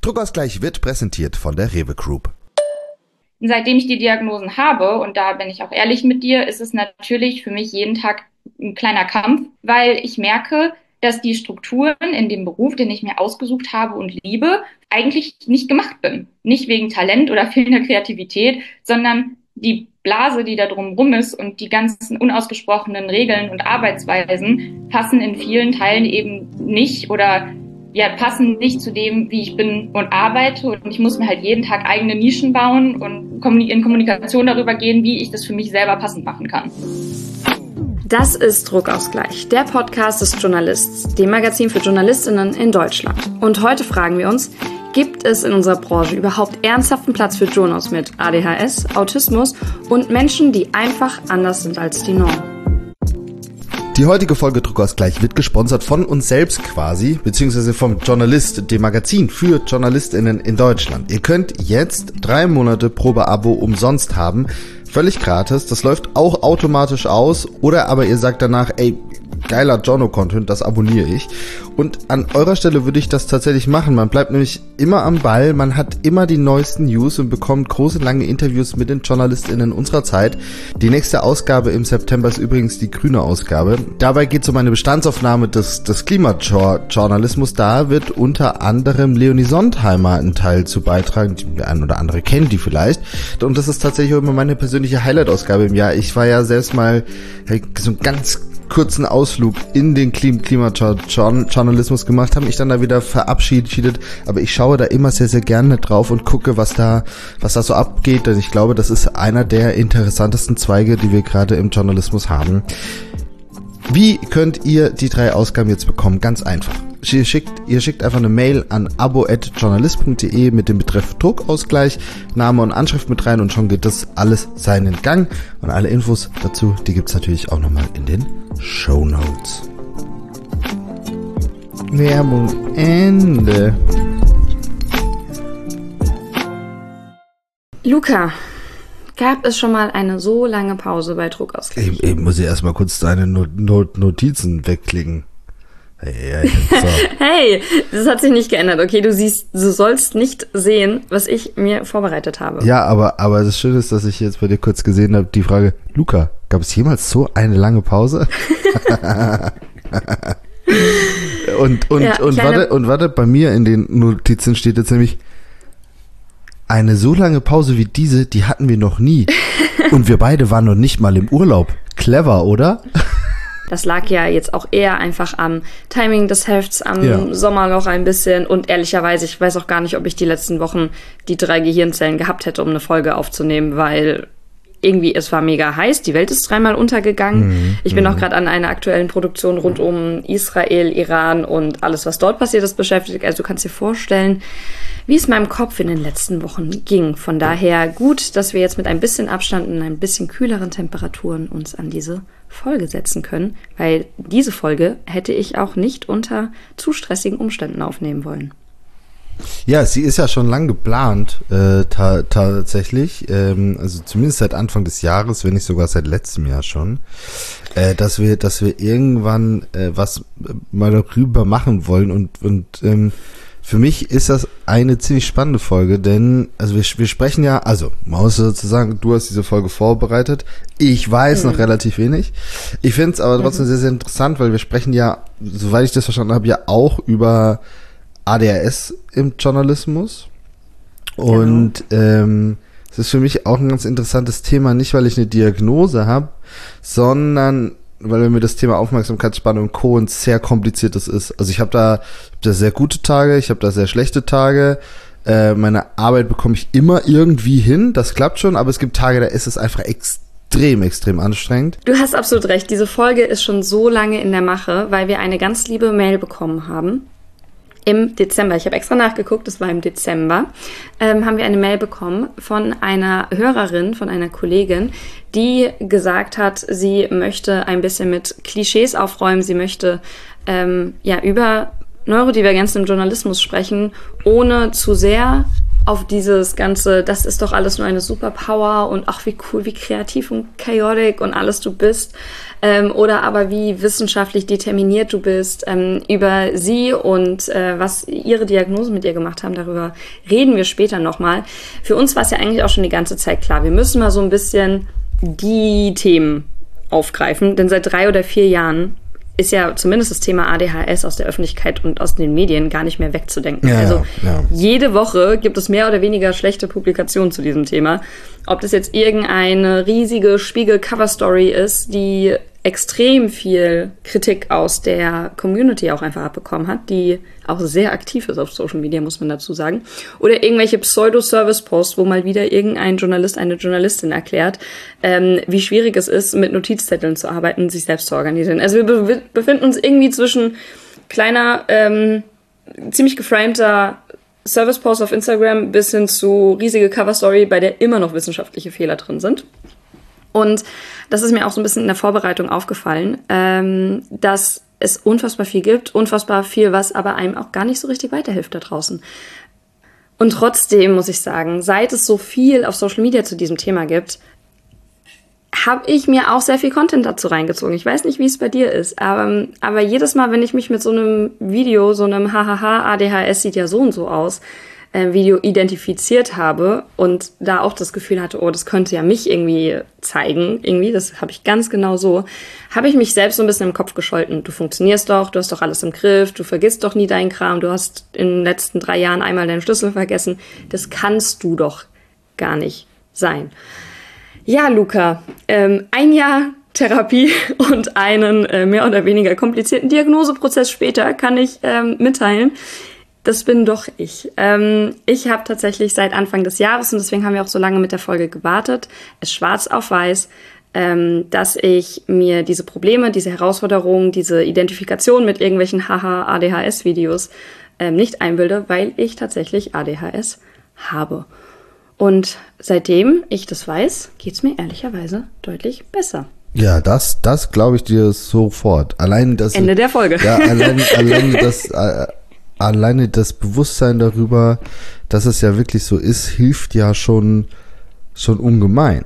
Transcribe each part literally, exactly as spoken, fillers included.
Druckausgleich wird präsentiert von der Rewe Group. Seitdem ich die Diagnosen habe, und da bin ich auch ehrlich mit dir, ist es natürlich für mich jeden Tag ein kleiner Kampf, weil ich merke, dass die Strukturen in dem Beruf, den ich mir ausgesucht habe und liebe, eigentlich nicht gemacht bin. Nicht wegen Talent oder fehlender Kreativität, sondern die Blase, die da drumherum ist und die ganzen unausgesprochenen Regeln und Arbeitsweisen passen in vielen Teilen eben nicht oder ja, passen nicht zu dem, wie ich bin und arbeite. Und ich muss mir halt jeden Tag eigene Nischen bauen und in Kommunikation darüber gehen, wie ich das für mich selber passend machen kann. Das ist Druckausgleich, der Podcast des Journalists, dem Magazin für JournalistInnen in Deutschland. Und heute fragen wir uns, gibt es in unserer Branche überhaupt ernsthaften Platz für Journos mit A D H S, Autismus und Menschen, die einfach anders sind als die Norm? Die heutige Folge Druckausgleich wird gesponsert von uns selbst quasi, beziehungsweise vom Journalist, dem Magazin für JournalistInnen in Deutschland. Ihr könnt jetzt drei Monate Probeabo umsonst haben, völlig gratis. Das läuft auch automatisch aus, oder aber ihr sagt danach, ey, geiler Journo-Content, das abonniere ich. Und an eurer Stelle würde ich das tatsächlich machen. Man bleibt nämlich immer am Ball, man hat immer die neuesten News und bekommt große, lange Interviews mit den JournalistInnen unserer Zeit. Die nächste Ausgabe im September ist übrigens die grüne Ausgabe. Dabei geht es um eine Bestandsaufnahme des, des Klimajournalismus. Da wird unter anderem Leonie Sontheimer einen Teil zu beitragen. Der ein oder andere kennt die vielleicht. Und das ist tatsächlich immer meine persönliche Highlight-Ausgabe im Jahr. Ich war ja selbst mal so ein ganz kurzen Ausflug in den Klimajournalismus gemacht, haben mich dann da wieder verabschiedet, aber ich schaue da immer sehr, sehr gerne drauf und gucke, was da, was da so abgeht, denn ich glaube, das ist einer der interessantesten Zweige, die wir gerade im Journalismus haben. Wie könnt ihr die drei Ausgaben jetzt bekommen? Ganz einfach. Ihr schickt, ihr schickt einfach eine Mail an abo at journalist punkt de mit dem Betreff Druckausgleich, Name und Anschrift mit rein und schon geht das alles seinen Gang. Und alle Infos dazu, die gibt's natürlich auch nochmal in den Shownotes. Werbung Ende. Luca, gab es schon mal eine so lange Pause bei Druckausgleich? Ich, ich muss ja erstmal kurz deine Not- Not- Notizen wegklicken. Hey, hey, so. Hey, das hat sich nicht geändert, okay? Du siehst, du sollst nicht sehen, was ich mir vorbereitet habe. Ja, aber, aber das Schöne ist, dass ich jetzt bei dir kurz gesehen habe, die Frage, Luca, gab es jemals so eine lange Pause? und, und, ja, und, warte, und warte, bei mir in den Notizen steht jetzt nämlich, eine so lange Pause wie diese, die hatten wir noch nie. Und wir beide waren noch nicht mal im Urlaub. Clever, oder? Das lag ja jetzt auch eher einfach am Timing des Hefts, am ja. Sommerloch ein bisschen. Und ehrlicherweise, ich weiß auch gar nicht, ob ich die letzten Wochen die drei Gehirnzellen gehabt hätte, um eine Folge aufzunehmen, weil irgendwie, es war mega heiß, die Welt ist dreimal untergegangen. Mhm. Ich bin auch gerade an einer aktuellen Produktion rund um Israel, Iran und alles, was dort passiert ist, beschäftigt. Also du kannst dir vorstellen, wie es meinem Kopf in den letzten Wochen ging. Von daher gut, dass wir jetzt mit ein bisschen Abstand und ein bisschen kühleren Temperaturen uns an diese Folge setzen können, weil diese Folge hätte ich auch nicht unter zu stressigen Umständen aufnehmen wollen. Ja, sie ist ja schon lang geplant, äh, ta- tatsächlich, ähm, also zumindest seit Anfang des Jahres, wenn nicht sogar seit letztem Jahr schon, äh, dass wir, dass wir irgendwann äh, was mal darüber machen wollen und und ähm, für mich ist das eine ziemlich spannende Folge, denn also wir, wir sprechen ja, also man muss sozusagen, du hast diese Folge vorbereitet, ich weiß mhm. noch relativ wenig. Ich finde es aber trotzdem mhm. sehr, sehr interessant, weil wir sprechen ja, soweit ich das verstanden habe, ja auch über A D H S im Journalismus. Und genau. ähm, es ist für mich auch ein ganz interessantes Thema, nicht weil ich eine Diagnose habe, sondern weil mir das Thema Aufmerksamkeitsspanne und Co. ein sehr kompliziertes ist. Also ich habe da, ich hab da sehr gute Tage, ich habe da sehr schlechte Tage. Äh, meine Arbeit bekomme ich immer irgendwie hin, das klappt schon, aber es gibt Tage, da ist es einfach extrem, extrem anstrengend. Du hast absolut recht, diese Folge ist schon so lange in der Mache, weil wir eine ganz liebe Mail bekommen haben. Im Dezember, ich habe extra nachgeguckt, das war im Dezember, ähm, haben wir eine Mail bekommen von einer Hörerin, von einer Kollegin, die gesagt hat, sie möchte ein bisschen mit Klischees aufräumen, sie möchte ähm, ja über Neurodivergenzen im Journalismus sprechen, ohne zu sehr auf dieses ganze, das ist doch alles nur eine Superpower und ach, wie cool, wie kreativ und chaotic und alles du bist. Ähm, oder aber wie wissenschaftlich determiniert du bist. Ähm, über sie und äh, was ihre Diagnosen mit ihr gemacht haben, darüber reden wir später nochmal. Für uns war es ja eigentlich auch schon die ganze Zeit klar, wir müssen mal so ein bisschen die Themen aufgreifen, denn seit drei oder vier Jahren ist ja zumindest das Thema A D H S aus der Öffentlichkeit und aus den Medien gar nicht mehr wegzudenken. Ja, also ja. Jede Woche gibt es mehr oder weniger schlechte Publikationen zu diesem Thema. Ob das jetzt irgendeine riesige Spiegel-Cover-Story ist, die extrem viel Kritik aus der Community auch einfach abbekommen hat, die auch sehr aktiv ist auf Social Media, muss man dazu sagen. Oder irgendwelche Pseudo-Service-Posts, wo mal wieder irgendein Journalist, eine Journalistin erklärt, ähm, wie schwierig es ist, mit Notizzetteln zu arbeiten, sich selbst zu organisieren. Also wir be- befinden uns irgendwie zwischen kleiner, ähm, ziemlich geframter Service-Post auf Instagram bis hin zu riesige Cover-Story, bei der immer noch wissenschaftliche Fehler drin sind. Und das ist mir auch so ein bisschen in der Vorbereitung aufgefallen, ähm, dass es unfassbar viel gibt, unfassbar viel, was aber einem auch gar nicht so richtig weiterhilft da draußen. Und trotzdem muss ich sagen, seit es so viel auf Social Media zu diesem Thema gibt, habe ich mir auch sehr viel Content dazu reingezogen. Ich weiß nicht, wie es bei dir ist, aber, aber jedes Mal, wenn ich mich mit so einem Video, so einem Hahaha, A D H S sieht ja so und so aus, Video identifiziert habe und da auch das Gefühl hatte, oh, das könnte ja mich irgendwie zeigen, irgendwie, das habe ich ganz genau so, habe ich mich selbst so ein bisschen im Kopf gescholten. Du funktionierst doch, du hast doch alles im Griff, du vergisst doch nie deinen Kram, du hast in den letzten drei Jahren einmal deinen Schlüssel vergessen. Das kannst du doch gar nicht sein. Ja, Luca, ähm, ein Jahr Therapie und einen äh, mehr oder weniger komplizierten Diagnoseprozess später kann ich ähm, mitteilen, das bin doch ich. Ähm, ich habe tatsächlich seit Anfang des Jahres, und deswegen haben wir auch so lange mit der Folge gewartet, es schwarz auf weiß, ähm, dass ich mir diese Probleme, diese Herausforderungen, diese Identifikation mit irgendwelchen Haha-A D H S-Videos ähm, nicht einbilde, weil ich tatsächlich A D H S habe. Und seitdem ich das weiß, geht's mir ehrlicherweise deutlich besser. Ja, das, das glaube ich dir sofort. Allein das Ende der Folge. Ja, allein, allein das... Äh, Alleine das Bewusstsein darüber, dass es ja wirklich so ist, hilft ja schon, schon ungemein.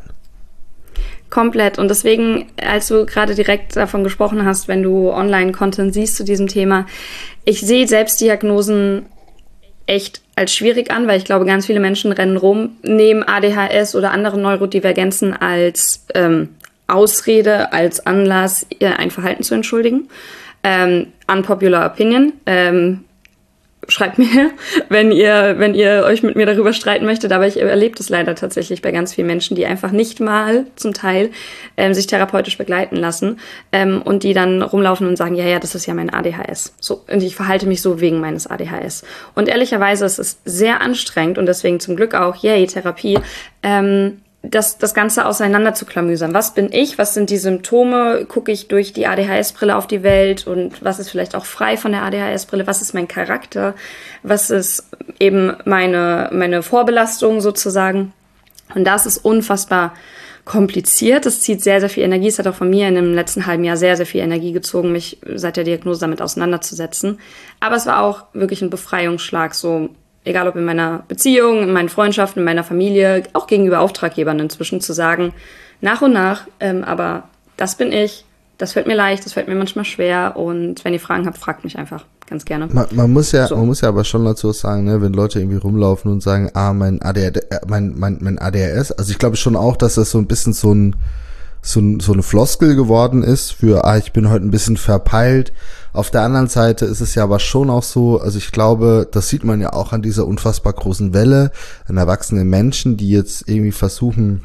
Komplett. Und deswegen, als du gerade direkt davon gesprochen hast, wenn du Online-Content siehst zu diesem Thema, ich sehe Selbstdiagnosen echt als schwierig an, weil ich glaube, ganz viele Menschen rennen rum, nehmen A D H S oder andere Neurodivergenzen als ähm, Ausrede, als Anlass, ein Verhalten zu entschuldigen. Ähm, unpopular opinion. Ähm, Schreibt mir, wenn ihr, wenn ihr euch mit mir darüber streiten möchtet, aber ich erlebe das leider tatsächlich bei ganz vielen Menschen, die einfach nicht mal zum Teil ähm, sich therapeutisch begleiten lassen ähm, und die dann rumlaufen und sagen, ja, ja, das ist ja mein A D H S. So, und ich verhalte mich so wegen meines A D H S. Und ehrlicherweise ist es sehr anstrengend und deswegen zum Glück auch, yay, Therapie, ähm, das, das Ganze auseinander zu klamüsern. Was bin ich? Was sind die Symptome? Gucke ich durch die A D H S-Brille auf die Welt? Und was ist vielleicht auch frei von der A D H S-Brille? Was ist mein Charakter? Was ist eben meine, meine Vorbelastung sozusagen? Und das ist unfassbar kompliziert. Es zieht sehr, sehr viel Energie. Es hat auch von mir in dem letzten halben Jahr sehr, sehr viel Energie gezogen, mich seit der Diagnose damit auseinanderzusetzen. Aber es war auch wirklich ein Befreiungsschlag, so egal ob in meiner Beziehung, in meinen Freundschaften, in meiner Familie, auch gegenüber Auftraggebern inzwischen zu sagen, nach und nach, ähm, aber das bin ich, das fällt mir leicht, das fällt mir manchmal schwer und wenn ihr Fragen habt, fragt mich einfach ganz gerne. Man, man muss ja, so. man muss ja aber schon dazu sagen, ne, wenn Leute irgendwie rumlaufen und sagen, ah, mein A D H S, mein, mein, mein A D H S, also ich glaube schon auch, dass das so ein bisschen so ein, so, ein, so eine Floskel geworden ist für, ah, ich bin heute ein bisschen verpeilt. Auf der anderen Seite ist es ja aber schon auch so, also ich glaube, das sieht man ja auch an dieser unfassbar großen Welle an erwachsenen Menschen, die jetzt irgendwie versuchen,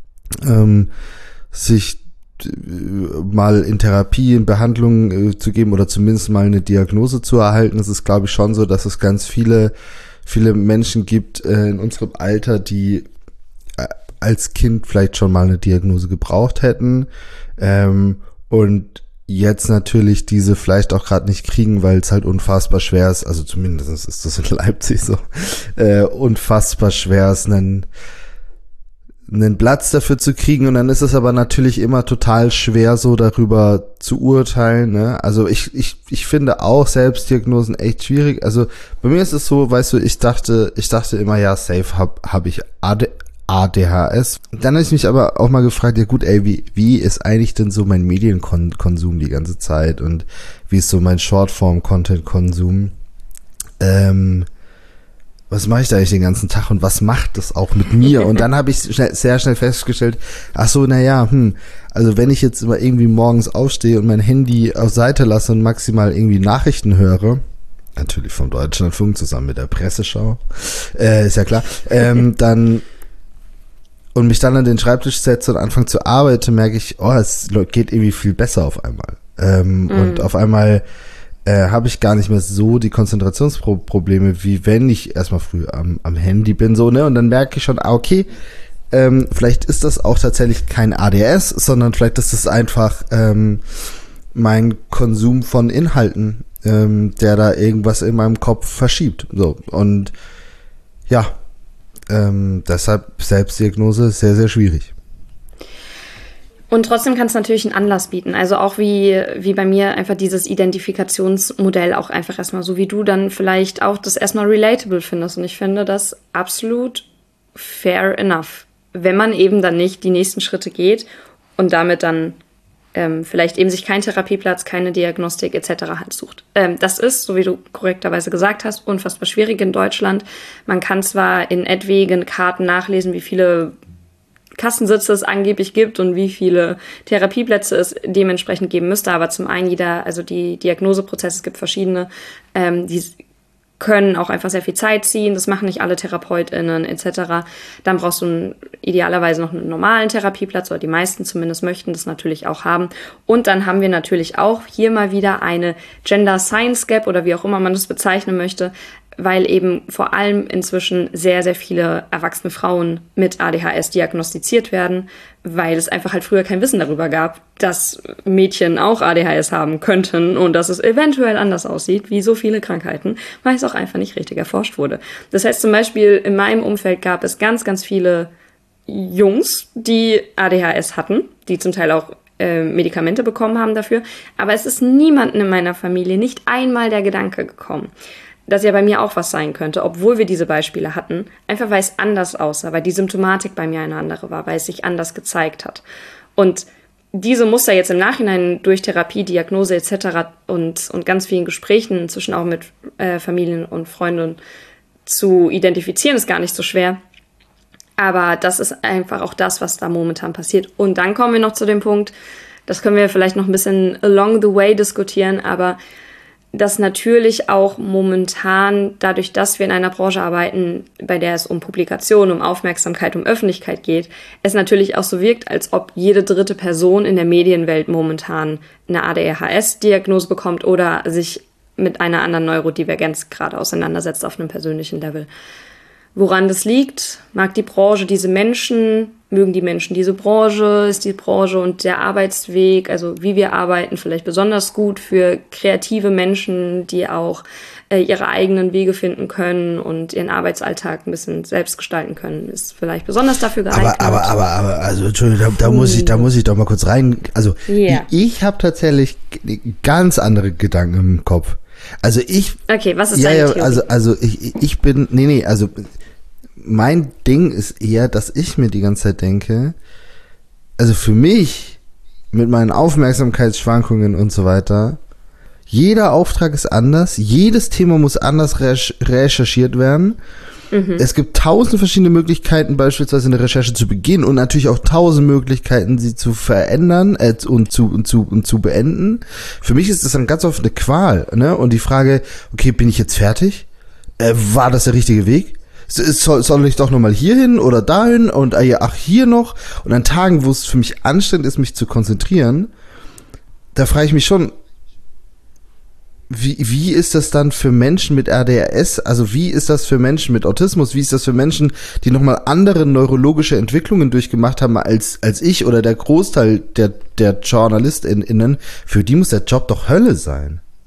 ähm, sich äh, mal in Therapie, in Behandlung äh, zu geben oder zumindest mal eine Diagnose zu erhalten. Es ist, glaube ich, schon so, dass es ganz viele, viele Menschen gibt äh, in unserem Alter, die äh, als Kind vielleicht schon mal eine Diagnose gebraucht hätten ähm, und jetzt natürlich diese vielleicht auch gerade nicht kriegen, weil es halt unfassbar schwer ist, also zumindest ist das in Leipzig so, äh, unfassbar schwer ist, einen, einen Platz dafür zu kriegen, und dann ist es aber natürlich immer total schwer, so darüber zu urteilen, ne? Also ich ich ich finde auch Selbstdiagnosen echt schwierig. Also bei mir ist es so, weißt du, ich dachte ich dachte immer, ja, safe hab hab ich A D H S. Dann habe ich mich aber auch mal gefragt, ja gut, ey, wie wie ist eigentlich denn so mein Medienkonsum die ganze Zeit und wie ist so mein Shortform-Content-Konsum? Ähm was mache ich da eigentlich den ganzen Tag und was macht das auch mit mir? Und dann habe ich schnell, sehr schnell festgestellt, ach so, naja, hm, also wenn ich jetzt immer irgendwie morgens aufstehe und mein Handy auf Seite lasse und maximal irgendwie Nachrichten höre, natürlich vom Deutschlandfunk zusammen mit der Presseschau, äh, ist ja klar, ähm, dann und mich dann an den Schreibtisch setze und anfange zu arbeiten, merke ich, oh, es geht irgendwie viel besser auf einmal. Ähm, mhm. Und auf einmal Äh, habe ich gar nicht mehr so die Konzentrationsprobleme, wie wenn ich erstmal früh am, am Handy bin, so, ne? Und dann merke ich schon, ah, okay, ähm, vielleicht ist das auch tatsächlich kein A D S, sondern vielleicht ist es einfach ähm, mein Konsum von Inhalten, ähm, der da irgendwas in meinem Kopf verschiebt. So, und ja, ähm, deshalb Selbstdiagnose ist sehr, sehr schwierig. Und trotzdem kann es natürlich einen Anlass bieten. Also auch wie, wie bei mir einfach dieses Identifikationsmodell auch einfach erstmal, so wie du dann vielleicht auch das erstmal relatable findest. Und ich finde das absolut fair enough, wenn man eben dann nicht die nächsten Schritte geht und damit dann ähm, vielleicht eben sich keinen Therapieplatz, keine Diagnostik et cetera halt sucht. Ähm, das ist, so wie du korrekterweise gesagt hast, unfassbar schwierig in Deutschland. Man kann zwar in etwaigen Karten nachlesen, wie viele Kassensitze es angeblich gibt und wie viele Therapieplätze es dementsprechend geben müsste. Aber zum einen jeder, also die Diagnoseprozesse, es gibt verschiedene, ähm, die können auch einfach sehr viel Zeit ziehen. Das machen nicht alle TherapeutInnen et cetera. Dann brauchst du einen, idealerweise noch einen normalen Therapieplatz, oder die meisten zumindest möchten das natürlich auch haben. Und dann haben wir natürlich auch hier mal wieder eine Gender Science Gap oder wie auch immer man das bezeichnen möchte, weil eben vor allem inzwischen sehr, sehr viele erwachsene Frauen mit A D H S diagnostiziert werden, weil es einfach halt früher kein Wissen darüber gab, dass Mädchen auch A D H S haben könnten und dass es eventuell anders aussieht, wie so viele Krankheiten, weil es auch einfach nicht richtig erforscht wurde. Das heißt zum Beispiel, in meinem Umfeld gab es ganz, ganz viele Jungs, die A D H S hatten, die zum Teil auch äh, Medikamente bekommen haben dafür, aber es ist niemandem in meiner Familie nicht einmal der Gedanke gekommen, dass ja bei mir auch was sein könnte, obwohl wir diese Beispiele hatten, einfach weil es anders aussah, weil die Symptomatik bei mir eine andere war, weil es sich anders gezeigt hat. Und diese Muster jetzt im Nachhinein durch Therapie, Diagnose et cetera und, und ganz vielen Gesprächen, inzwischen auch mit äh, Familien und Freunden zu identifizieren, ist gar nicht so schwer. Aber das ist einfach auch das, was da momentan passiert. Und dann kommen wir noch zu dem Punkt, das können wir vielleicht noch ein bisschen along the way diskutieren, aber dass natürlich auch momentan, dadurch, dass wir in einer Branche arbeiten, bei der es um Publikation, um Aufmerksamkeit, um Öffentlichkeit geht, es natürlich auch so wirkt, als ob jede dritte Person in der Medienwelt momentan eine A D H S-Diagnose bekommt oder sich mit einer anderen Neurodivergenz gerade auseinandersetzt auf einem persönlichen Level. Woran das liegt, mag die Branche diese Menschen, mögen die Menschen diese Branche, ist die Branche und der Arbeitsweg, also wie wir arbeiten, vielleicht besonders gut für kreative Menschen, die auch äh, ihre eigenen Wege finden können und ihren Arbeitsalltag ein bisschen selbst gestalten können, ist vielleicht besonders dafür geeignet. Aber, aber, aber, aber, also, Entschuldigung, da, da muss ich, da muss ich doch mal kurz rein, also, yeah. ich, ich habe tatsächlich ganz andere Gedanken im Kopf. Also ich. Okay, was ist ja, deine ja, Theorie? also, also ich, ich bin, nee, nee, also mein Ding ist eher, dass ich mir die ganze Zeit denke, also für mich, mit meinen Aufmerksamkeitsschwankungen und so weiter, jeder Auftrag ist anders, jedes Thema muss anders recherch- recherchiert werden. Mhm. Es gibt tausend verschiedene Möglichkeiten, beispielsweise eine Recherche zu beginnen und natürlich auch tausend Möglichkeiten, sie zu verändern äh, und, zu, und, zu, und zu beenden. Für mich ist das dann ganz oft eine Qual, ne? Und die Frage, okay, bin ich jetzt fertig? Äh, war das der richtige Weg? Soll, soll ich doch nochmal hier hin oder dahin und ach, hier noch? Und an Tagen, wo es für mich anstrengend ist, mich zu konzentrieren, da frage ich mich schon, wie, wie ist das dann für Menschen mit A D H S? Also wie ist das für Menschen mit Autismus? Wie ist das für Menschen, die nochmal andere neurologische Entwicklungen durchgemacht haben als, als ich oder der Großteil der, der JournalistInnen? Für die muss der Job doch Hölle sein.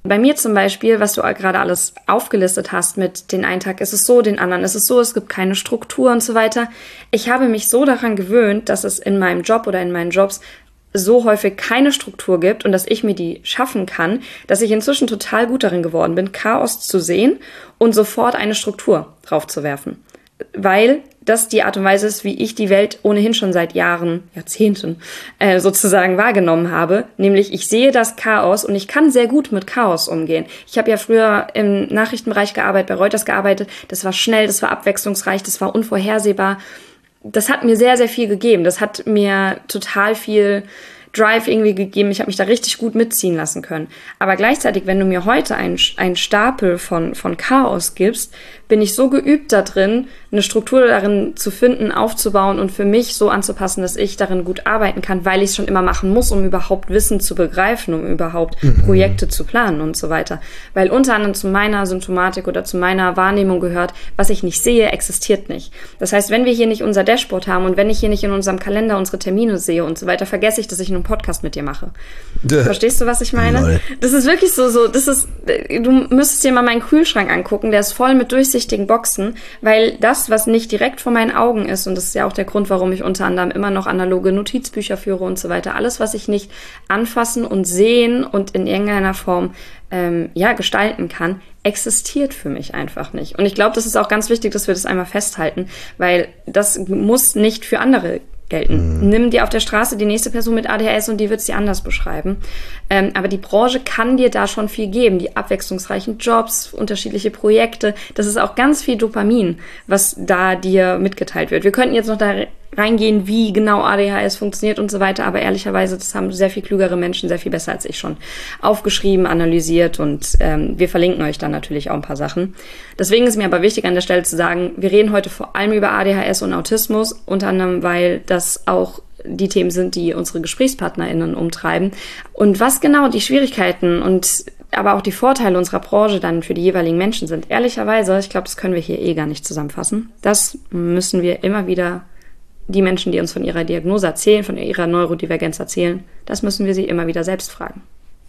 Bei mir zum Beispiel, was du gerade alles aufgelistet hast mit den einen Tag ist es so, den anderen ist es so, es gibt keine Struktur und so weiter. Ich habe mich so daran gewöhnt, dass es in meinem Job oder in meinen Jobs so häufig keine Struktur gibt und dass ich mir die schaffen kann, dass ich inzwischen total gut darin geworden bin, Chaos zu sehen und sofort eine Struktur draufzuwerfen. Weil das die Art und Weise ist, wie ich die Welt ohnehin schon seit Jahren, Jahrzehnten äh, sozusagen wahrgenommen habe. Nämlich ich sehe das Chaos und ich kann sehr gut mit Chaos umgehen. Ich habe ja früher im Nachrichtenbereich gearbeitet, bei Reuters gearbeitet. Das war schnell, das war abwechslungsreich, das war unvorhersehbar. Das hat mir sehr, sehr viel gegeben. Das hat mir total viel Drive irgendwie gegeben. Ich habe mich da richtig gut mitziehen lassen können. Aber gleichzeitig, wenn du mir heute einen, einen Stapel von, von Chaos gibst, bin ich so geübt da drin, eine Struktur darin zu finden, aufzubauen und für mich so anzupassen, dass ich darin gut arbeiten kann, weil ich es schon immer machen muss, um überhaupt Wissen zu begreifen, um überhaupt mhm. Projekte zu planen und so weiter. Weil unter anderem zu meiner Symptomatik oder zu meiner Wahrnehmung gehört, was ich nicht sehe, existiert nicht. Das heißt, wenn wir hier nicht unser Dashboard haben und wenn ich hier nicht in unserem Kalender unsere Termine sehe und so weiter, vergesse ich, dass ich einen Podcast mit dir mache. Dö. Verstehst du, was ich meine? Lol. Das ist wirklich so, so, das ist, du müsstest dir mal meinen Kühlschrank angucken, der ist voll mit durchsichtigen Boxen, weil das, was nicht direkt vor meinen Augen ist, und das ist ja auch der Grund, warum ich unter anderem immer noch analoge Notizbücher führe und so weiter, alles, was ich nicht anfassen und sehen und in irgendeiner Form ähm, ja, gestalten kann, existiert für mich einfach nicht. Und ich glaube, das ist auch ganz wichtig, dass wir das einmal festhalten, weil das muss nicht für andere gelten. Mhm. Nimm dir auf der Straße die nächste Person mit A D H S und die wird es dir anders beschreiben. Ähm, aber die Branche kann dir da schon viel geben. Die abwechslungsreichen Jobs, unterschiedliche Projekte. Das ist auch ganz viel Dopamin, was da dir mitgeteilt wird. Wir könnten jetzt noch da reingehen, wie genau A D H S funktioniert und so weiter. Aber ehrlicherweise, das haben sehr viel klügere Menschen, sehr viel besser als ich schon aufgeschrieben, analysiert und ähm, wir verlinken euch dann natürlich auch ein paar Sachen. Deswegen ist mir aber wichtig an der Stelle zu sagen, wir reden heute vor allem über A D H S und Autismus, unter anderem, weil das auch die Themen sind, die unsere GesprächspartnerInnen umtreiben. Und was genau die Schwierigkeiten und aber auch die Vorteile unserer Branche dann für die jeweiligen Menschen sind, ehrlicherweise, ich glaube, das können wir hier eh gar nicht zusammenfassen. Das müssen wir immer wieder die Menschen, die uns von ihrer Diagnose erzählen, von ihrer Neurodivergenz erzählen, das müssen wir sie immer wieder selbst fragen.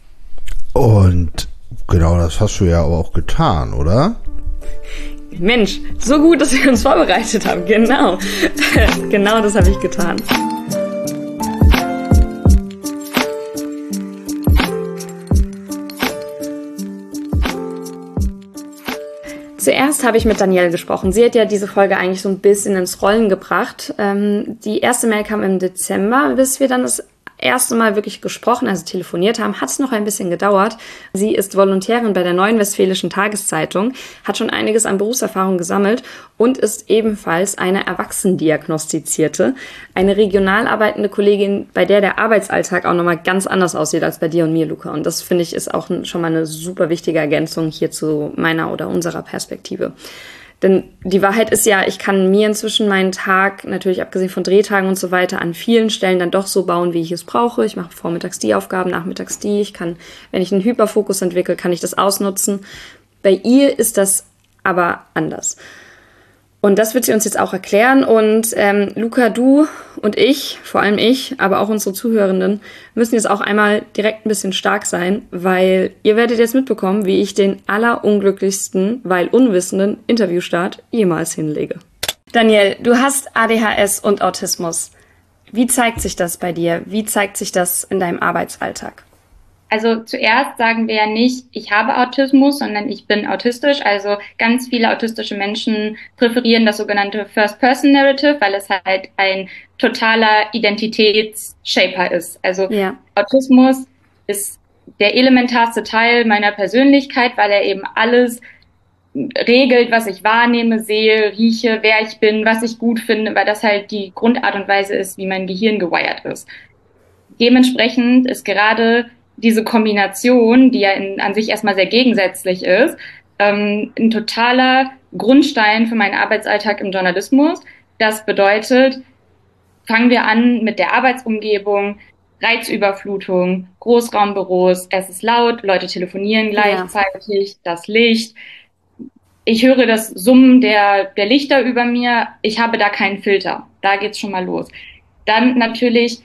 Und genau das hast du ja aber auch getan, oder? Mensch, so gut, dass wir uns vorbereitet haben. Genau. Genau das habe ich getan. Zuerst habe ich mit Danielle gesprochen. Sie hat ja diese Folge eigentlich so ein bisschen ins Rollen gebracht. Ähm, die erste Mail kam im Dezember, bis wir dann das erste Mal wirklich gesprochen, also telefoniert haben, hat es noch ein bisschen gedauert. Sie ist Volontärin bei der Neuen Westfälischen Tageszeitung, hat schon einiges an Berufserfahrung gesammelt und ist ebenfalls eine Erwachsendiagnostizierte, eine regional arbeitende Kollegin, bei der der Arbeitsalltag auch nochmal ganz anders aussieht als bei dir und mir, Luca. Und das, finde ich, ist auch schon mal eine super wichtige Ergänzung hier zu meiner oder unserer Perspektive. Denn die Wahrheit ist ja, ich kann mir inzwischen meinen Tag, natürlich abgesehen von Drehtagen und so weiter, an vielen Stellen dann doch so bauen, wie ich es brauche. Ich mache vormittags die Aufgaben, nachmittags die. Ich kann, wenn ich einen Hyperfokus entwickle, kann ich das ausnutzen. Bei ihr ist das aber anders. Und das wird sie uns jetzt auch erklären. Und ähm, Luca, du und ich, vor allem ich, aber auch unsere Zuhörenden, müssen jetzt auch einmal direkt ein bisschen stark sein, weil ihr werdet jetzt mitbekommen, wie ich den allerunglücklichsten, weil unwissenden Interviewstart jemals hinlege. Danielle, du hast A D H S und Autismus. Wie zeigt sich das bei dir? Wie zeigt sich das in deinem Arbeitsalltag? Also zuerst sagen wir ja nicht, ich habe Autismus, sondern ich bin autistisch. Also ganz viele autistische Menschen präferieren das sogenannte First-Person-Narrative, weil es halt ein totaler Identitätsshaper ist. Also ja. Autismus ist der elementarste Teil meiner Persönlichkeit, weil er eben alles regelt, was ich wahrnehme, sehe, rieche, wer ich bin, was ich gut finde, weil das halt die Grundart und Weise ist, wie mein Gehirn gewired ist. Dementsprechend ist gerade diese Kombination, die ja in, an sich erstmal sehr gegensätzlich ist, ähm, ein totaler Grundstein für meinen Arbeitsalltag im Journalismus. Das bedeutet, fangen wir an mit der Arbeitsumgebung, Reizüberflutung, Großraumbüros, es ist laut, Leute telefonieren gleichzeitig, ja. Das Licht. Ich höre das Summen der, der Lichter über mir, ich habe da keinen Filter. Da geht's schon mal los. Dann natürlich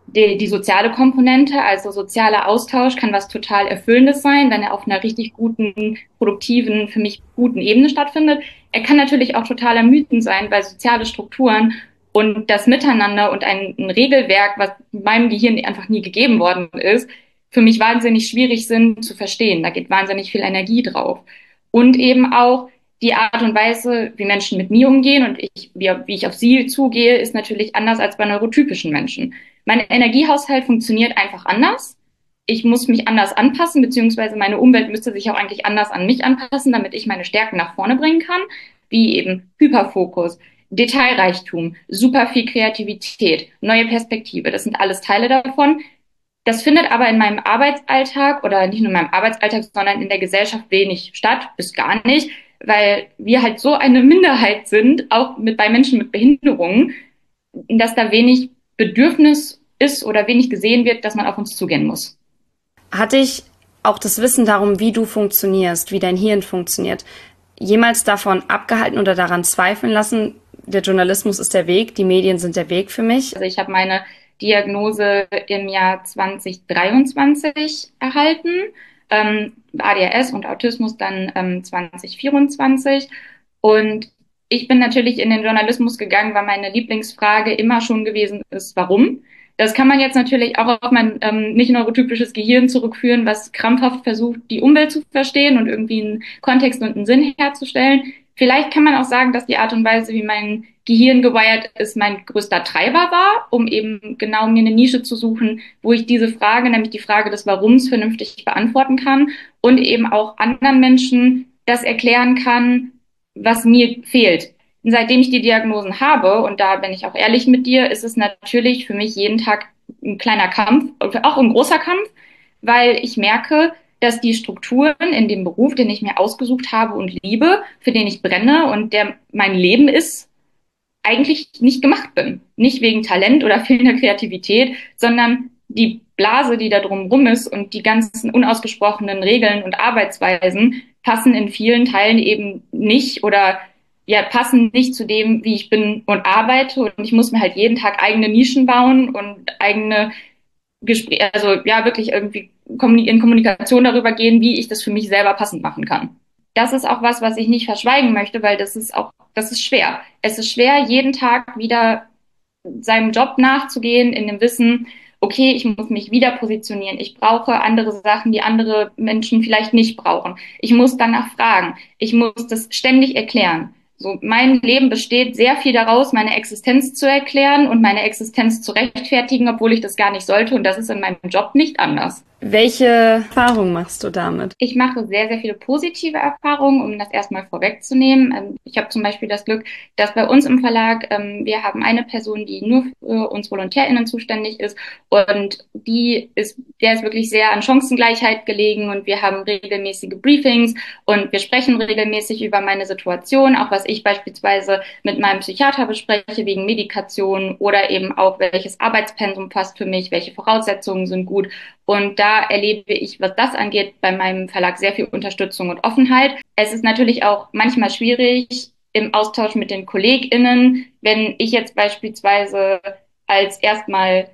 die, die soziale Komponente, also sozialer Austausch kann was total Erfüllendes sein, wenn er auf einer richtig guten, produktiven, für mich guten Ebene stattfindet. Er kann natürlich auch total ermüdend sein, weil soziale Strukturen und das Miteinander und ein, ein Regelwerk, was meinem Gehirn einfach nie gegeben worden ist, für mich wahnsinnig schwierig sind zu verstehen. Da geht wahnsinnig viel Energie drauf. Und eben auch die Art und Weise, wie Menschen mit mir umgehen und ich, wie, wie ich auf sie zugehe, ist natürlich anders als bei neurotypischen Menschen. Mein Energiehaushalt funktioniert einfach anders. Ich muss mich anders anpassen, beziehungsweise meine Umwelt müsste sich auch eigentlich anders an mich anpassen, damit ich meine Stärken nach vorne bringen kann, wie eben Hyperfokus, Detailreichtum, super viel Kreativität, neue Perspektive. Das sind alles Teile davon. Das findet aber in meinem Arbeitsalltag oder nicht nur in meinem Arbeitsalltag, sondern in der Gesellschaft wenig statt, bis gar nicht, weil wir halt so eine Minderheit sind, auch mit bei Menschen mit Behinderungen, dass da wenig Bedürfnis ist oder wenig gesehen wird, dass man auf uns zugehen muss. Hat dich auch das Wissen darum, wie du funktionierst, wie dein Hirn funktioniert, jemals davon abgehalten oder daran zweifeln lassen, der Journalismus ist der Weg, die Medien sind der Weg für mich? Also ich habe meine Diagnose im Jahr zwanzig dreiundzwanzig erhalten, ähm, A D H S und Autismus dann ähm, zwanzig vierundzwanzig. Und ich bin natürlich in den Journalismus gegangen, weil meine Lieblingsfrage immer schon gewesen ist, warum? Das kann man jetzt natürlich auch auf mein ähm, nicht neurotypisches Gehirn zurückführen, was krampfhaft versucht, die Umwelt zu verstehen und irgendwie einen Kontext und einen Sinn herzustellen. Vielleicht kann man auch sagen, dass die Art und Weise, wie mein Gehirn gewired ist, mein größter Treiber war, um eben genau mir eine Nische zu suchen, wo ich diese Frage, nämlich die Frage des Warums, vernünftig beantworten kann und eben auch anderen Menschen das erklären kann, was mir fehlt. Und seitdem ich die Diagnosen habe, und da bin ich auch ehrlich mit dir, ist es natürlich für mich jeden Tag ein kleiner Kampf, auch ein großer Kampf, weil ich merke, dass die Strukturen in dem Beruf, den ich mir ausgesucht habe und liebe, für den ich brenne und der mein Leben ist, eigentlich nicht gemacht bin. Nicht wegen Talent oder fehlender Kreativität, sondern die Blase, die da drumherum ist und die ganzen unausgesprochenen Regeln und Arbeitsweisen passen in vielen Teilen eben nicht oder ja, passen nicht zu dem, wie ich bin und arbeite. Und ich muss mir halt jeden Tag eigene Nischen bauen und eigene Gespräche, also ja, wirklich irgendwie in Kommunikation darüber gehen, wie ich das für mich selber passend machen kann. Das ist auch was, was ich nicht verschweigen möchte, weil das ist auch, das ist schwer. Es ist schwer, jeden Tag wieder seinem Job nachzugehen, in dem Wissen, okay, ich muss mich wieder positionieren. Ich brauche andere Sachen, die andere Menschen vielleicht nicht brauchen. Ich muss danach fragen. Ich muss das ständig erklären. So, mein Leben besteht sehr viel daraus, meine Existenz zu erklären und meine Existenz zu rechtfertigen, obwohl ich das gar nicht sollte. Und das ist in meinem Job nicht anders. Welche Erfahrungen machst du damit? Ich mache sehr, sehr viele positive Erfahrungen, um das erstmal vorwegzunehmen. Ich habe zum Beispiel das Glück, dass bei uns im Verlag, wir haben eine Person, die nur für uns VolontärInnen zuständig ist und die ist, der ist wirklich sehr an Chancengleichheit gelegen und wir haben regelmäßige Briefings und wir sprechen regelmäßig über meine Situation, auch was ich beispielsweise mit meinem Psychiater bespreche wegen Medikation oder eben auch welches Arbeitspensum passt für mich, welche Voraussetzungen sind gut. Und da erlebe ich, was das angeht, bei meinem Verlag sehr viel Unterstützung und Offenheit. Es ist natürlich auch manchmal schwierig im Austausch mit den KollegInnen, wenn ich jetzt beispielsweise als erstmal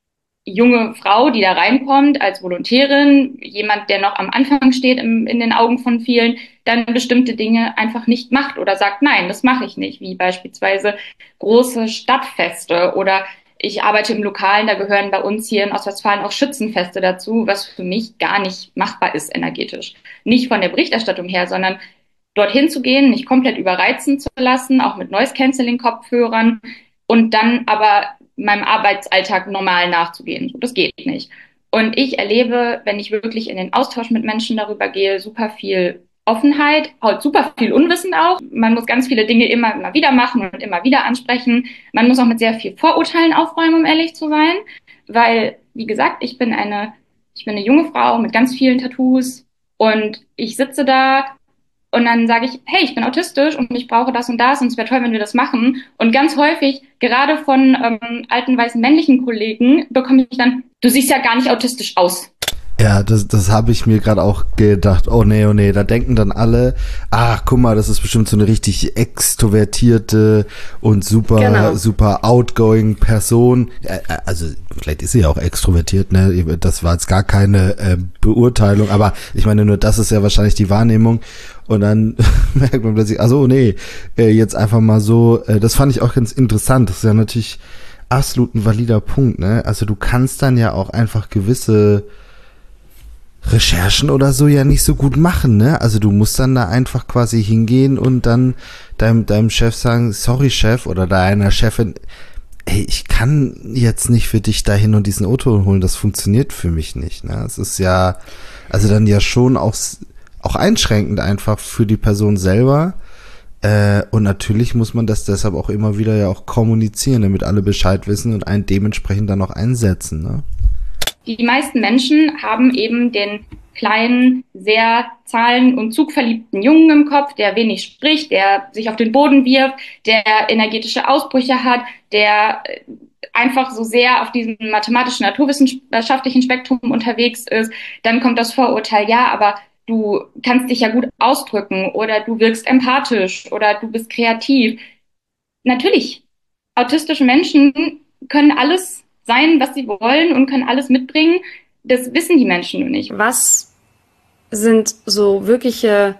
junge Frau, die da reinkommt, als Volontärin, jemand, der noch am Anfang steht im, in den Augen von vielen, dann bestimmte Dinge einfach nicht macht oder sagt, nein, das mache ich nicht, wie beispielsweise große Stadtfeste oder ich arbeite im Lokalen, da gehören bei uns hier in Ostwestfalen auch Schützenfeste dazu, was für mich gar nicht machbar ist energetisch. Nicht von der Berichterstattung her, sondern dorthin zu gehen, nicht komplett überreizen zu lassen, auch mit Noise-Canceling-Kopfhörern und dann aber meinem Arbeitsalltag normal nachzugehen. Das geht nicht. Und ich erlebe, wenn ich wirklich in den Austausch mit Menschen darüber gehe, super viel Offenheit, halt super viel Unwissen auch. Man muss ganz viele Dinge immer, immer wieder machen und immer wieder ansprechen. Man muss auch mit sehr viel Vorurteilen aufräumen, um ehrlich zu sein. Weil, wie gesagt, ich bin eine, ich bin eine junge Frau mit ganz vielen Tattoos und ich sitze da und dann sage ich, hey, ich bin autistisch und ich brauche das und das und es wäre toll, wenn wir das machen. Und ganz häufig, gerade von ähm, alten weißen männlichen Kollegen, bekomme ich dann, du siehst ja gar nicht autistisch aus. Ja, das, das habe ich mir gerade auch gedacht. Oh nee, oh nee, da denken dann alle, ach, guck mal, das ist bestimmt so eine richtig extrovertierte und super, genau. super outgoing Person. Ja, also vielleicht ist sie ja auch extrovertiert, ne? Das war jetzt gar keine äh, Beurteilung, aber ich meine, nur das ist ja wahrscheinlich die Wahrnehmung. Und dann merkt man plötzlich, also nee, äh, jetzt einfach mal so, äh, das fand ich auch ganz interessant. Das ist ja natürlich absolut ein valider Punkt, ne? Also du kannst dann ja auch einfach gewisse Recherchen oder so ja nicht so gut machen, ne? Also du musst dann da einfach quasi hingehen und dann deinem, deinem Chef sagen, sorry Chef, oder deiner Chefin, ey, ich kann jetzt nicht für dich dahin und diesen Auto holen, das funktioniert für mich nicht, ne? Es ist ja, also dann ja schon auch, auch einschränkend einfach für die Person selber. Äh, und natürlich muss man das deshalb auch immer wieder ja auch kommunizieren, damit alle Bescheid wissen und einen dementsprechend dann auch einsetzen, ne? Die meisten Menschen haben eben den kleinen, sehr zahlen- und zugverliebten Jungen im Kopf, der wenig spricht, der sich auf den Boden wirft, der energetische Ausbrüche hat, der einfach so sehr auf diesem mathematischen, naturwissenschaftlichen Spektrum unterwegs ist. Dann kommt das Vorurteil, ja, aber du kannst dich ja gut ausdrücken oder du wirkst empathisch oder du bist kreativ. Natürlich, autistische Menschen können alles sein, was sie wollen und können alles mitbringen. Das wissen die Menschen nur nicht. Was sind so wirkliche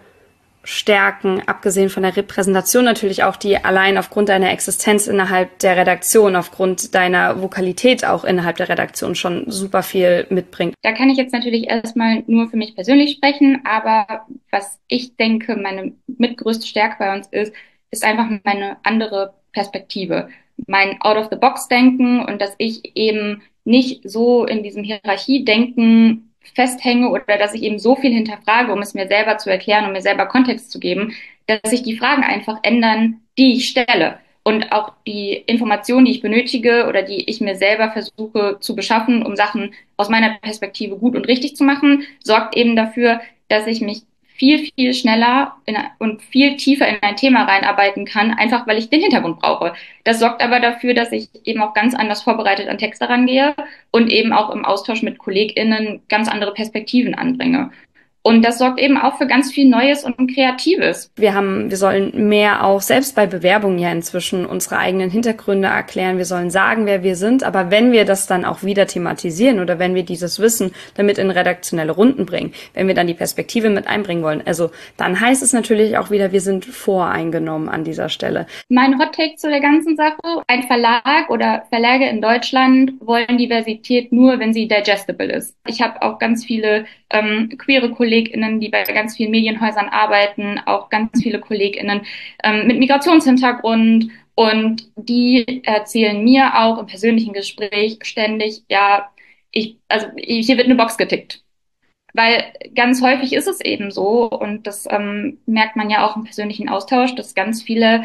Stärken, abgesehen von der Repräsentation natürlich auch, die allein aufgrund deiner Existenz innerhalb der Redaktion, aufgrund deiner Vokalität auch innerhalb der Redaktion schon super viel mitbringt? Da kann ich jetzt natürlich erstmal nur für mich persönlich sprechen, aber was ich denke, meine mitgrößte Stärke bei uns ist, ist einfach meine andere Perspektive. Mein Out-of-the-Box-Denken und dass ich eben nicht so in diesem Hierarchiedenken festhänge oder dass ich eben so viel hinterfrage, um es mir selber zu erklären, um mir selber Kontext zu geben, dass sich die Fragen einfach ändern, die ich stelle. Und auch die Informationen, die ich benötige oder die ich mir selber versuche zu beschaffen, um Sachen aus meiner Perspektive gut und richtig zu machen, sorgt eben dafür, dass ich mich viel, viel schneller in, und viel tiefer in ein Thema reinarbeiten kann, einfach weil ich den Hintergrund brauche. Das sorgt aber dafür, dass ich eben auch ganz anders vorbereitet an Texte rangehe und eben auch im Austausch mit KollegInnen ganz andere Perspektiven anbringe. Und das sorgt eben auch für ganz viel Neues und Kreatives. Wir haben, wir sollen mehr auch selbst bei Bewerbungen ja inzwischen unsere eigenen Hintergründe erklären. Wir sollen sagen, wer wir sind. Aber wenn wir das dann auch wieder thematisieren oder wenn wir dieses Wissen damit in redaktionelle Runden bringen, wenn wir dann die Perspektive mit einbringen wollen, also dann heißt es natürlich auch wieder, wir sind voreingenommen an dieser Stelle. Mein Hot Take zu der ganzen Sache: Ein Verlag oder Verlage in Deutschland wollen Diversität nur, wenn sie digestible ist. Ich habe auch ganz viele ähm, queere KollegInnen, die bei ganz vielen Medienhäusern arbeiten, auch ganz viele KollegInnen ähm, mit Migrationshintergrund, und die erzählen mir auch im persönlichen Gespräch ständig, ja, ich, also hier wird eine Box getickt. Weil ganz häufig ist es eben so, und das ähm, merkt man ja auch im persönlichen Austausch, dass ganz viele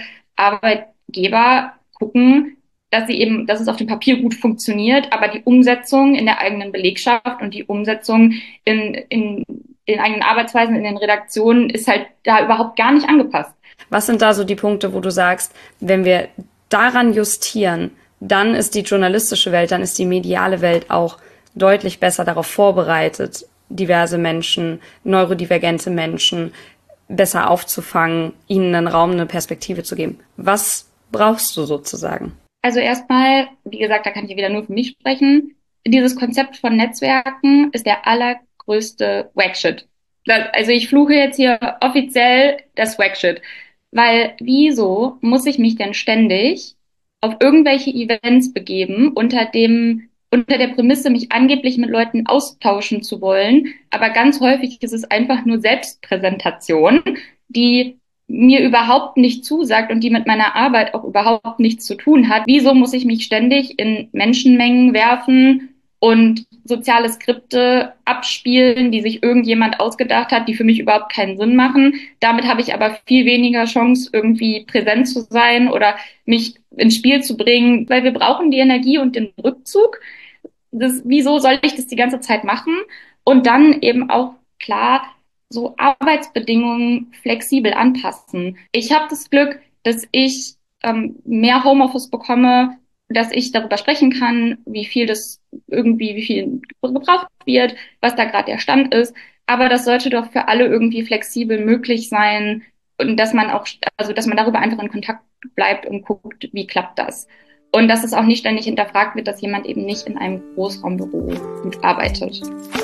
Arbeitgeber gucken, dass sie eben, dass es auf dem Papier gut funktioniert, aber die Umsetzung in der eigenen Belegschaft und die Umsetzung in, in den eigenen Arbeitsweisen in den Redaktionen ist halt da überhaupt gar nicht angepasst. Was sind da so die Punkte, wo du sagst, wenn wir daran justieren, dann ist die journalistische Welt, dann ist die mediale Welt auch deutlich besser darauf vorbereitet, diverse Menschen, neurodivergente Menschen besser aufzufangen, ihnen einen Raum, eine Perspektive zu geben. Was brauchst du sozusagen? Also erstmal, wie gesagt, da kann ich wieder nur für mich sprechen. Dieses Konzept von Netzwerken ist der allergrößte Wackshit. Also ich fluche jetzt hier offiziell das Wackshit. Weil wieso muss ich mich denn ständig auf irgendwelche Events begeben unter dem unter der Prämisse, mich angeblich mit Leuten austauschen zu wollen, aber ganz häufig ist es einfach nur Selbstpräsentation, die mir überhaupt nicht zusagt und die mit meiner Arbeit auch überhaupt nichts zu tun hat. Wieso muss ich mich ständig in Menschenmengen werfen und soziale Skripte abspielen, die sich irgendjemand ausgedacht hat, die für mich überhaupt keinen Sinn machen? Damit habe ich aber viel weniger Chance, irgendwie präsent zu sein oder mich ins Spiel zu bringen, weil wir brauchen die Energie und den Rückzug. Das, wieso soll ich das die ganze Zeit machen? Und dann eben auch klar so Arbeitsbedingungen flexibel anpassen. Ich habe das Glück, dass ich ähm, mehr Homeoffice bekomme dass ich darüber sprechen kann, wie viel das irgendwie, wie viel gebraucht wird, was da gerade der Stand ist. Aber das sollte doch für alle irgendwie flexibel möglich sein und dass man auch, also dass man darüber einfach in Kontakt bleibt und guckt, wie klappt das. Und dass es auch nicht ständig hinterfragt wird, dass jemand eben nicht in einem Großraumbüro gut arbeitet.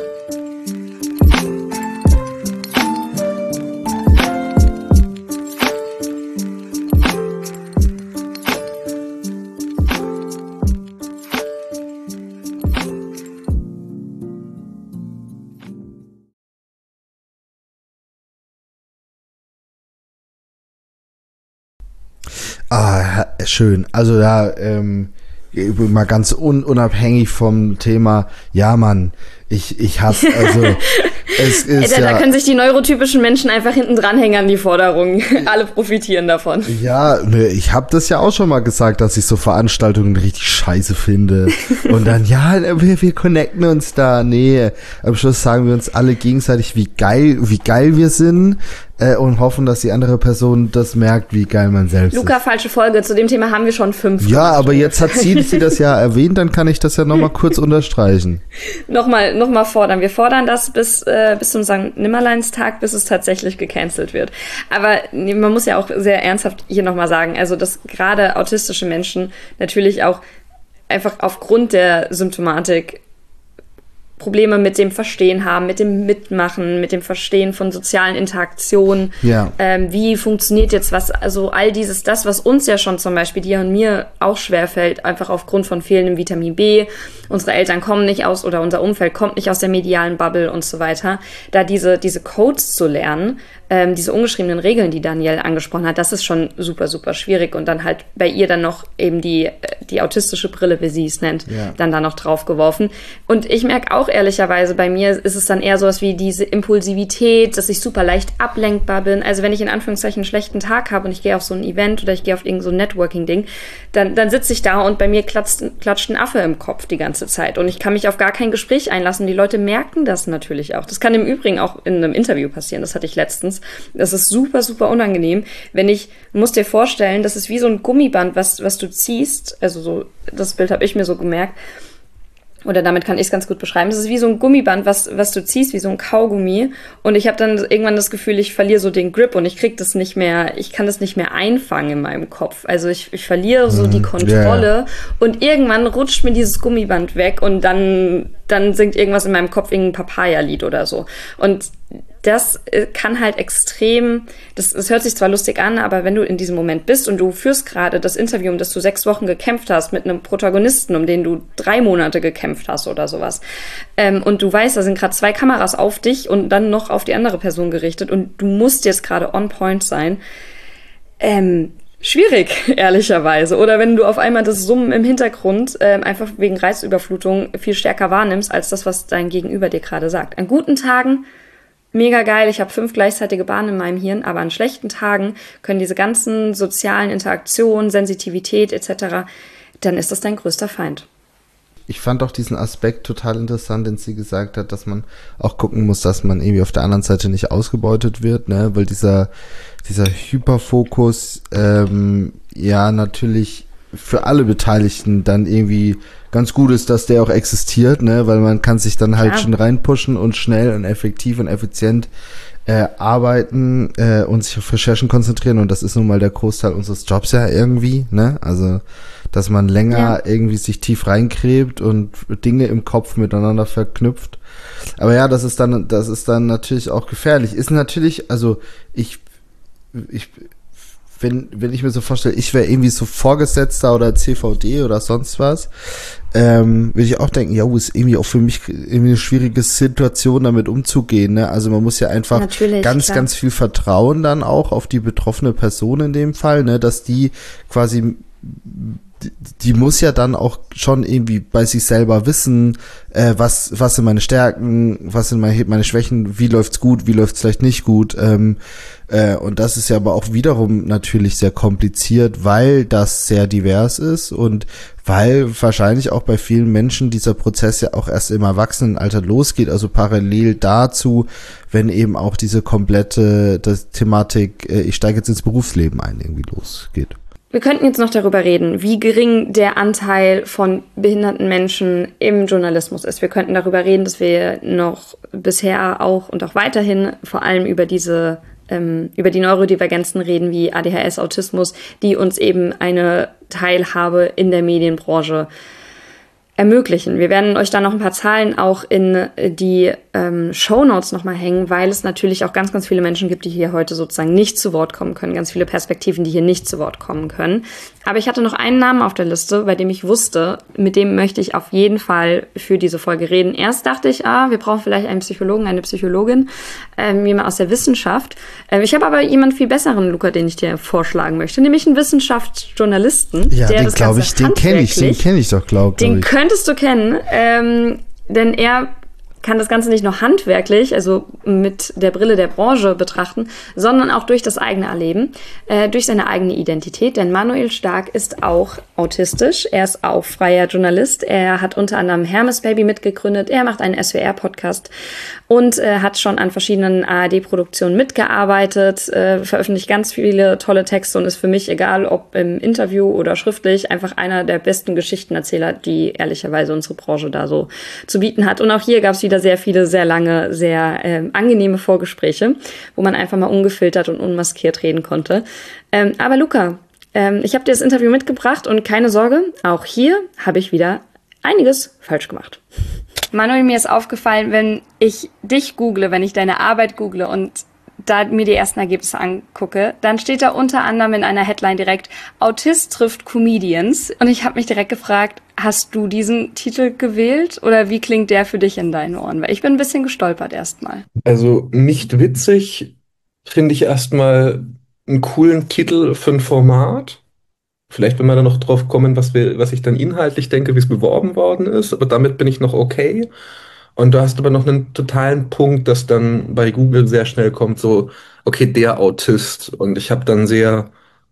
Ah, schön. Also ja, ähm, mal ganz un- unabhängig vom Thema, ja Mann, ich, ich hasse, also es ist da, ja... Da können sich die neurotypischen Menschen einfach hinten dranhängen an die Forderungen. Alle profitieren davon. Ja, ich habe das ja auch schon mal gesagt, dass ich so Veranstaltungen richtig scheiße finde. Und dann, ja, wir, wir connecten uns da. Nee, am Schluss sagen wir uns alle gegenseitig, wie geil, wie geil wir sind. Äh, und hoffen, dass die andere Person das merkt, wie geil man selbst Luca, ist. falsche Folge. Zu dem Thema haben wir schon fünf. Ja, aber jetzt hat sie, sie das ja erwähnt, dann kann ich das ja nochmal kurz unterstreichen. Nochmal, nochmal fordern. Wir fordern das bis, äh, bis zum Sankt Nimmerleinstag, bis es tatsächlich gecancelt wird. Aber man muss ja auch sehr ernsthaft hier nochmal sagen, also, dass gerade autistische Menschen natürlich auch einfach aufgrund der Symptomatik Probleme mit dem Verstehen haben, mit dem Mitmachen, mit dem Verstehen von sozialen Interaktionen. Ja. Ähm, wie funktioniert jetzt was? Also all dieses, das, was uns ja schon zum Beispiel, dir und mir auch schwerfällt, einfach aufgrund von fehlendem Vitamin B. Unsere Eltern kommen nicht aus oder unser Umfeld kommt nicht aus der medialen Bubble und so weiter. Da diese, diese Codes zu lernen, ähm, diese ungeschriebenen Regeln, die Danielle angesprochen hat, das ist schon super, super schwierig. Und dann halt bei ihr dann noch eben die, die autistische Brille, wie sie es nennt, ja. dann da noch drauf geworfen. Und ich merke auch ehrlicherweise, bei mir ist es dann eher sowas wie diese Impulsivität, dass ich super leicht ablenkbar bin. Also wenn ich in Anführungszeichen einen schlechten Tag habe und ich gehe auf so ein Event oder ich gehe auf irgend so ein Networking-Ding, dann, dann sitze ich da und bei mir klatscht, klatscht ein Affe im Kopf die ganze Zeit. Und ich kann mich auf gar kein Gespräch einlassen. Die Leute merken das natürlich auch. Das kann im Übrigen auch in einem Interview passieren. Das hatte ich letztens. Das ist super, super unangenehm. Wenn ich, du musst dir vorstellen, das ist wie so ein Gummiband, was, was du ziehst. Also so, das Bild habe ich mir so gemerkt. Oder damit kann ich es ganz gut beschreiben. Das ist wie so ein Gummiband, was was du ziehst, wie so ein Kaugummi. Und ich habe dann irgendwann das Gefühl, ich verliere so den Grip und ich krieg das nicht mehr, ich kann das nicht mehr einfangen in meinem Kopf. Also ich, ich verliere so die Kontrolle yeah. und irgendwann rutscht mir dieses Gummiband weg und dann dann singt irgendwas in meinem Kopf, irgendein Papaya-Lied oder so. Und das kann halt extrem, das, das hört sich zwar lustig an, aber wenn du in diesem Moment bist und du führst gerade das Interview, um das du sechs Wochen gekämpft hast, mit einem Protagonisten, um den du drei Monate gekämpft hast oder sowas, ähm, und du weißt, da sind gerade zwei Kameras auf dich und dann noch auf die andere Person gerichtet und du musst jetzt gerade on point sein, ähm, schwierig, ehrlicherweise. Oder wenn du auf einmal das Summen im Hintergrund ähm, einfach wegen Reizüberflutung viel stärker wahrnimmst, als das, was dein Gegenüber dir gerade sagt. An guten Tagen mega geil, ich habe fünf gleichzeitige Bahnen in meinem Hirn, aber an schlechten Tagen können diese ganzen sozialen Interaktionen, Sensitivität et cetera, dann ist das dein größter Feind. Ich fand auch diesen Aspekt total interessant, den sie gesagt hat, dass man auch gucken muss, dass man irgendwie auf der anderen Seite nicht ausgebeutet wird, ne, weil dieser dieser Hyperfokus ähm, ja natürlich für alle Beteiligten dann irgendwie ganz gut ist, dass der auch existiert, ne, weil man kann sich dann halt ja. schon reinpushen und schnell und effektiv und effizient äh, arbeiten äh, und sich auf Recherchen konzentrieren und das ist nun mal der Großteil unseres Jobs ja irgendwie, ne, also dass man länger ja. irgendwie sich tief reinkrebt und Dinge im Kopf miteinander verknüpft. Aber ja, das ist dann, das ist dann natürlich auch gefährlich. Ist natürlich, also ich, ich, wenn, wenn ich mir so vorstelle, ich wäre irgendwie so Vorgesetzter oder C V D oder sonst was, ähm, würde ich auch denken, ja, ist irgendwie auch für mich irgendwie eine schwierige Situation, damit umzugehen, ne? Also man muss ja einfach Natürlich, ganz, klar. ganz viel vertrauen dann auch auf die betroffene Person in dem Fall, ne? Dass die quasi Die, die muss ja dann auch schon irgendwie bei sich selber wissen, äh, was was sind meine Stärken, was sind meine, meine Schwächen, wie läuft's gut, wie läuft's vielleicht nicht gut. Ähm, äh, und das ist ja aber auch wiederum natürlich sehr kompliziert, weil das sehr divers ist und weil wahrscheinlich auch bei vielen Menschen dieser Prozess ja auch erst im Erwachsenenalter losgeht, also parallel dazu, wenn eben auch diese komplette das Thematik, äh, ich steige jetzt ins Berufsleben ein, irgendwie losgeht. Wir könnten jetzt noch darüber reden, wie gering der Anteil von behinderten Menschen im Journalismus ist. Wir könnten darüber reden, dass wir noch bisher auch und auch weiterhin vor allem über diese, ähm, über die Neurodivergenzen reden, wie A D H S, Autismus, die uns eben eine Teilhabe in der Medienbranche ermöglichen. Wir werden euch da noch ein paar Zahlen auch in die ähm, Shownotes nochmal hängen, weil es natürlich auch ganz, ganz viele Menschen gibt, die hier heute sozusagen nicht zu Wort kommen können. Ganz viele Perspektiven, die hier nicht zu Wort kommen können. Aber ich hatte noch einen Namen auf der Liste, bei dem ich wusste, mit dem möchte ich auf jeden Fall für diese Folge reden. Erst dachte ich, ah, wir brauchen vielleicht einen Psychologen, eine Psychologin, ähm, jemand aus der Wissenschaft. Ähm, ich habe aber jemanden viel besseren, Luca, den ich dir vorschlagen möchte, nämlich einen Wissenschaftsjournalisten. Ja, der den das glaube ich, den kenne ich, den kenne ich doch, glaube ich. Den ich. könntest du kennen, ähm, denn er kann das Ganze nicht nur handwerklich, also mit der Brille der Branche betrachten, sondern auch durch das eigene Erleben, äh, durch seine eigene Identität. Denn Manuel Stark ist auch autistisch, er ist auch freier Journalist, er hat unter anderem Hermes Baby mitgegründet, er macht einen S W R-Podcast und äh, hat schon an verschiedenen A R D-Produktionen mitgearbeitet, äh, veröffentlicht ganz viele tolle Texte und ist für mich, egal ob im Interview oder schriftlich, einfach einer der besten Geschichtenerzähler, die ehrlicherweise unsere Branche da so zu bieten hat. Und auch hier gab es wieder sehr viele, sehr lange, sehr ähm, angenehme Vorgespräche, wo man einfach mal ungefiltert und unmaskiert reden konnte. Ähm, aber Luca, ähm, ich habe dir das Interview mitgebracht und keine Sorge, auch hier habe ich wieder einiges falsch gemacht. Manuel, mir ist aufgefallen, wenn ich dich google, wenn ich deine Arbeit google und da mir die ersten Ergebnisse angucke, dann steht da unter anderem in einer Headline direkt Autist trifft Comedians. Und ich habe mich direkt gefragt, hast du diesen Titel gewählt oder wie klingt der für dich in deinen Ohren? Weil ich bin ein bisschen gestolpert erstmal. Also nicht witzig finde ich erstmal einen coolen Titel für ein Format. Vielleicht, wenn wir dann noch drauf kommen, was wir, was ich dann inhaltlich denke, wie es beworben worden ist. Aber damit bin ich noch okay. Und du hast aber noch einen totalen Punkt, dass dann bei Google sehr schnell kommt, so, okay, der Autist. Und ich habe dann sehr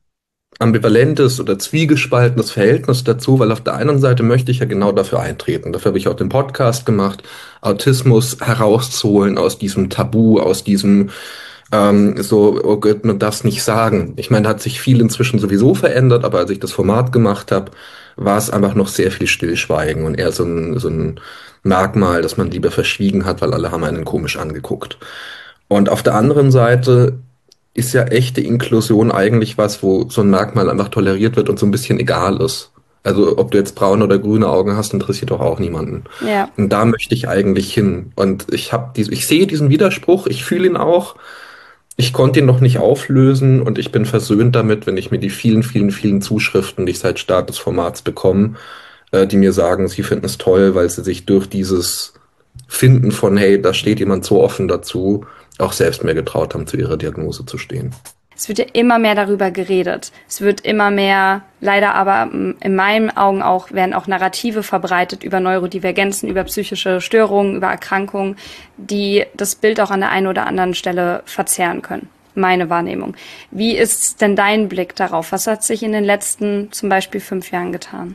ambivalentes oder zwiegespaltenes Verhältnis dazu, weil auf der einen Seite möchte ich ja genau dafür eintreten. Dafür habe ich auch den Podcast gemacht, Autismus herauszuholen aus diesem Tabu, aus diesem ähm, so, oh Gott, man darf es nicht sagen. Ich meine, da hat sich viel inzwischen sowieso verändert, aber als ich das Format gemacht habe, war es einfach noch sehr viel Stillschweigen und eher so ein, so ein Merkmal, das man lieber verschwiegen hat, weil alle haben einen komisch angeguckt. Und auf der anderen Seite ist ja echte Inklusion eigentlich was, wo so ein Merkmal einfach toleriert wird und so ein bisschen egal ist. Also ob du jetzt braune oder grüne Augen hast, interessiert doch auch niemanden. Ja. Und da möchte ich eigentlich hin. Und ich habe dies, ich sehe diesen Widerspruch, ich fühle ihn auch. Ich konnte ihn noch nicht auflösen und ich bin versöhnt damit, wenn ich mir die vielen, vielen, vielen Zuschriften, die ich seit Start des Formats bekomme, äh, die mir sagen, sie finden es toll, weil sie sich durch dieses Finden von, hey, da steht jemand so offen dazu, auch selbst mehr getraut haben, zu ihrer Diagnose zu stehen. Es wird ja immer mehr darüber geredet. Es wird immer mehr, leider aber in meinen Augen auch, werden auch Narrative verbreitet über Neurodivergenzen, über psychische Störungen, über Erkrankungen, die das Bild auch an der einen oder anderen Stelle verzerren können. Meine Wahrnehmung. Wie ist denn dein Blick darauf? Was hat sich in den letzten zum Beispiel fünf Jahren getan?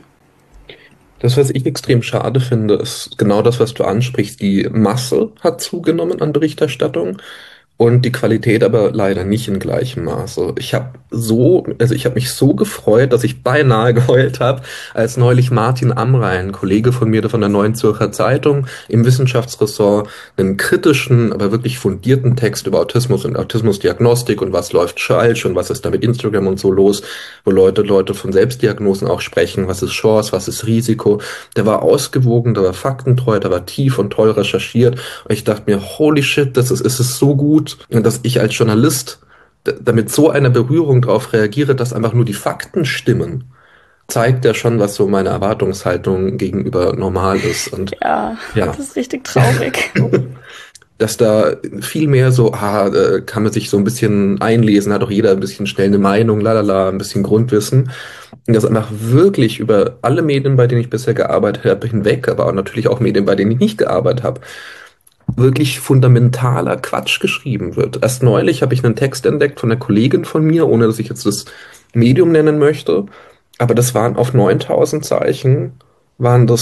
Das, was ich extrem schade finde, ist genau das, was du ansprichst. Die Masse hat zugenommen an Berichterstattung und die Qualität aber leider nicht in gleichem Maße. Ich habe so, also ich habe mich so gefreut, dass ich beinahe geheult habe, als neulich Martin Amrein, Kollege von mir von der Neuen Zürcher Zeitung, im Wissenschaftsressort einen kritischen, aber wirklich fundierten Text über Autismus und Autismusdiagnostik und was läuft falsch und was ist da mit Instagram und so los, wo Leute Leute von Selbstdiagnosen auch sprechen, was ist Chance, was ist Risiko. Der war ausgewogen, der war faktentreu, der war tief und toll recherchiert. Und ich dachte mir, holy shit, das ist, ist es so gut, dass ich als Journalist damit so eine Berührung drauf reagiere, dass einfach nur die Fakten stimmen, zeigt ja schon, was so meine Erwartungshaltung gegenüber normal ist. Und ja, ja, das ist richtig traurig. Dass da viel mehr so, ah, da kann man sich so ein bisschen einlesen, hat auch jeder ein bisschen schnell eine Meinung, lalala, ein bisschen Grundwissen. Und das einfach wirklich über alle Medien, bei denen ich bisher gearbeitet habe, hinweg, aber auch natürlich auch Medien, bei denen ich nicht gearbeitet habe, wirklich fundamentaler Quatsch geschrieben wird. Erst neulich habe ich einen Text entdeckt von einer Kollegin von mir, ohne dass ich jetzt das Medium nennen möchte, aber das waren auf neuntausend Zeichen, waren das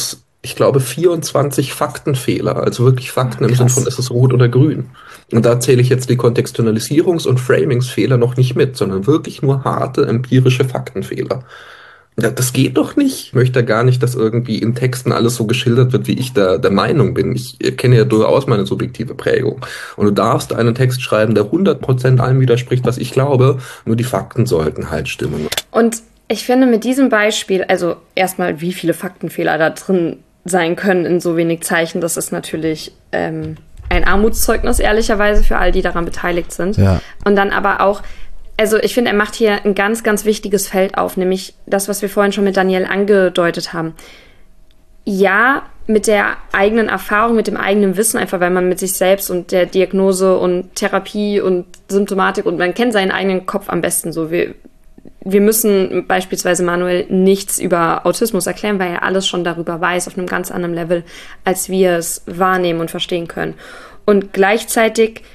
ich glaube, vierundzwanzig Faktenfehler, also wirklich Fakten Oh, im Sinne krass. von, ist es rot oder grün. Und da zähle ich jetzt die Kontextualisierungs- und Framingsfehler noch nicht mit, sondern wirklich nur harte empirische Faktenfehler. Ja, das geht doch nicht. Ich möchte gar nicht, dass irgendwie in Texten alles so geschildert wird, wie ich da der Meinung bin. Ich kenne ja durchaus meine subjektive Prägung. Und du darfst einen Text schreiben, der hundert Prozent allem widerspricht, was ich glaube, nur die Fakten sollten halt stimmen. Und ich finde mit diesem Beispiel, also erstmal, wie viele Faktenfehler da drin sein können in so wenig Zeichen, das ist natürlich ähm, ein Armutszeugnis, ehrlicherweise, für all die daran beteiligt sind. Ja. Und dann aber auch, also ich finde, er macht hier ein ganz, ganz wichtiges Feld auf, nämlich das, was wir vorhin schon mit Daniel angedeutet haben. Ja, mit der eigenen Erfahrung, mit dem eigenen Wissen, einfach weil man mit sich selbst und der Diagnose und Therapie und Symptomatik und man kennt seinen eigenen Kopf am besten so. Wir, wir müssen beispielsweise Manuel nichts über Autismus erklären, weil er alles schon darüber weiß, auf einem ganz anderen Level, als wir es wahrnehmen und verstehen können. Und gleichzeitig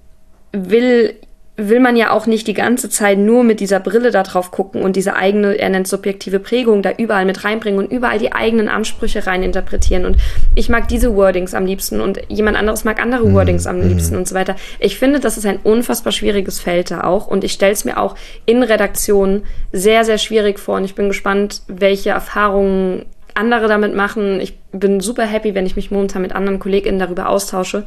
will will man ja auch nicht die ganze Zeit nur mit dieser Brille da drauf gucken und diese eigene, er nennt subjektive Prägung, da überall mit reinbringen und überall die eigenen Ansprüche reininterpretieren. Und ich mag diese Wordings am liebsten und jemand anderes mag andere Mhm. Wordings am Mhm. liebsten und so weiter. Ich finde, das ist ein unfassbar schwieriges Feld da auch und ich stelle es mir auch in Redaktionen sehr, sehr schwierig vor und ich bin gespannt, welche Erfahrungen andere damit machen. Ich bin super happy, wenn ich mich momentan mit anderen KollegInnen darüber austausche.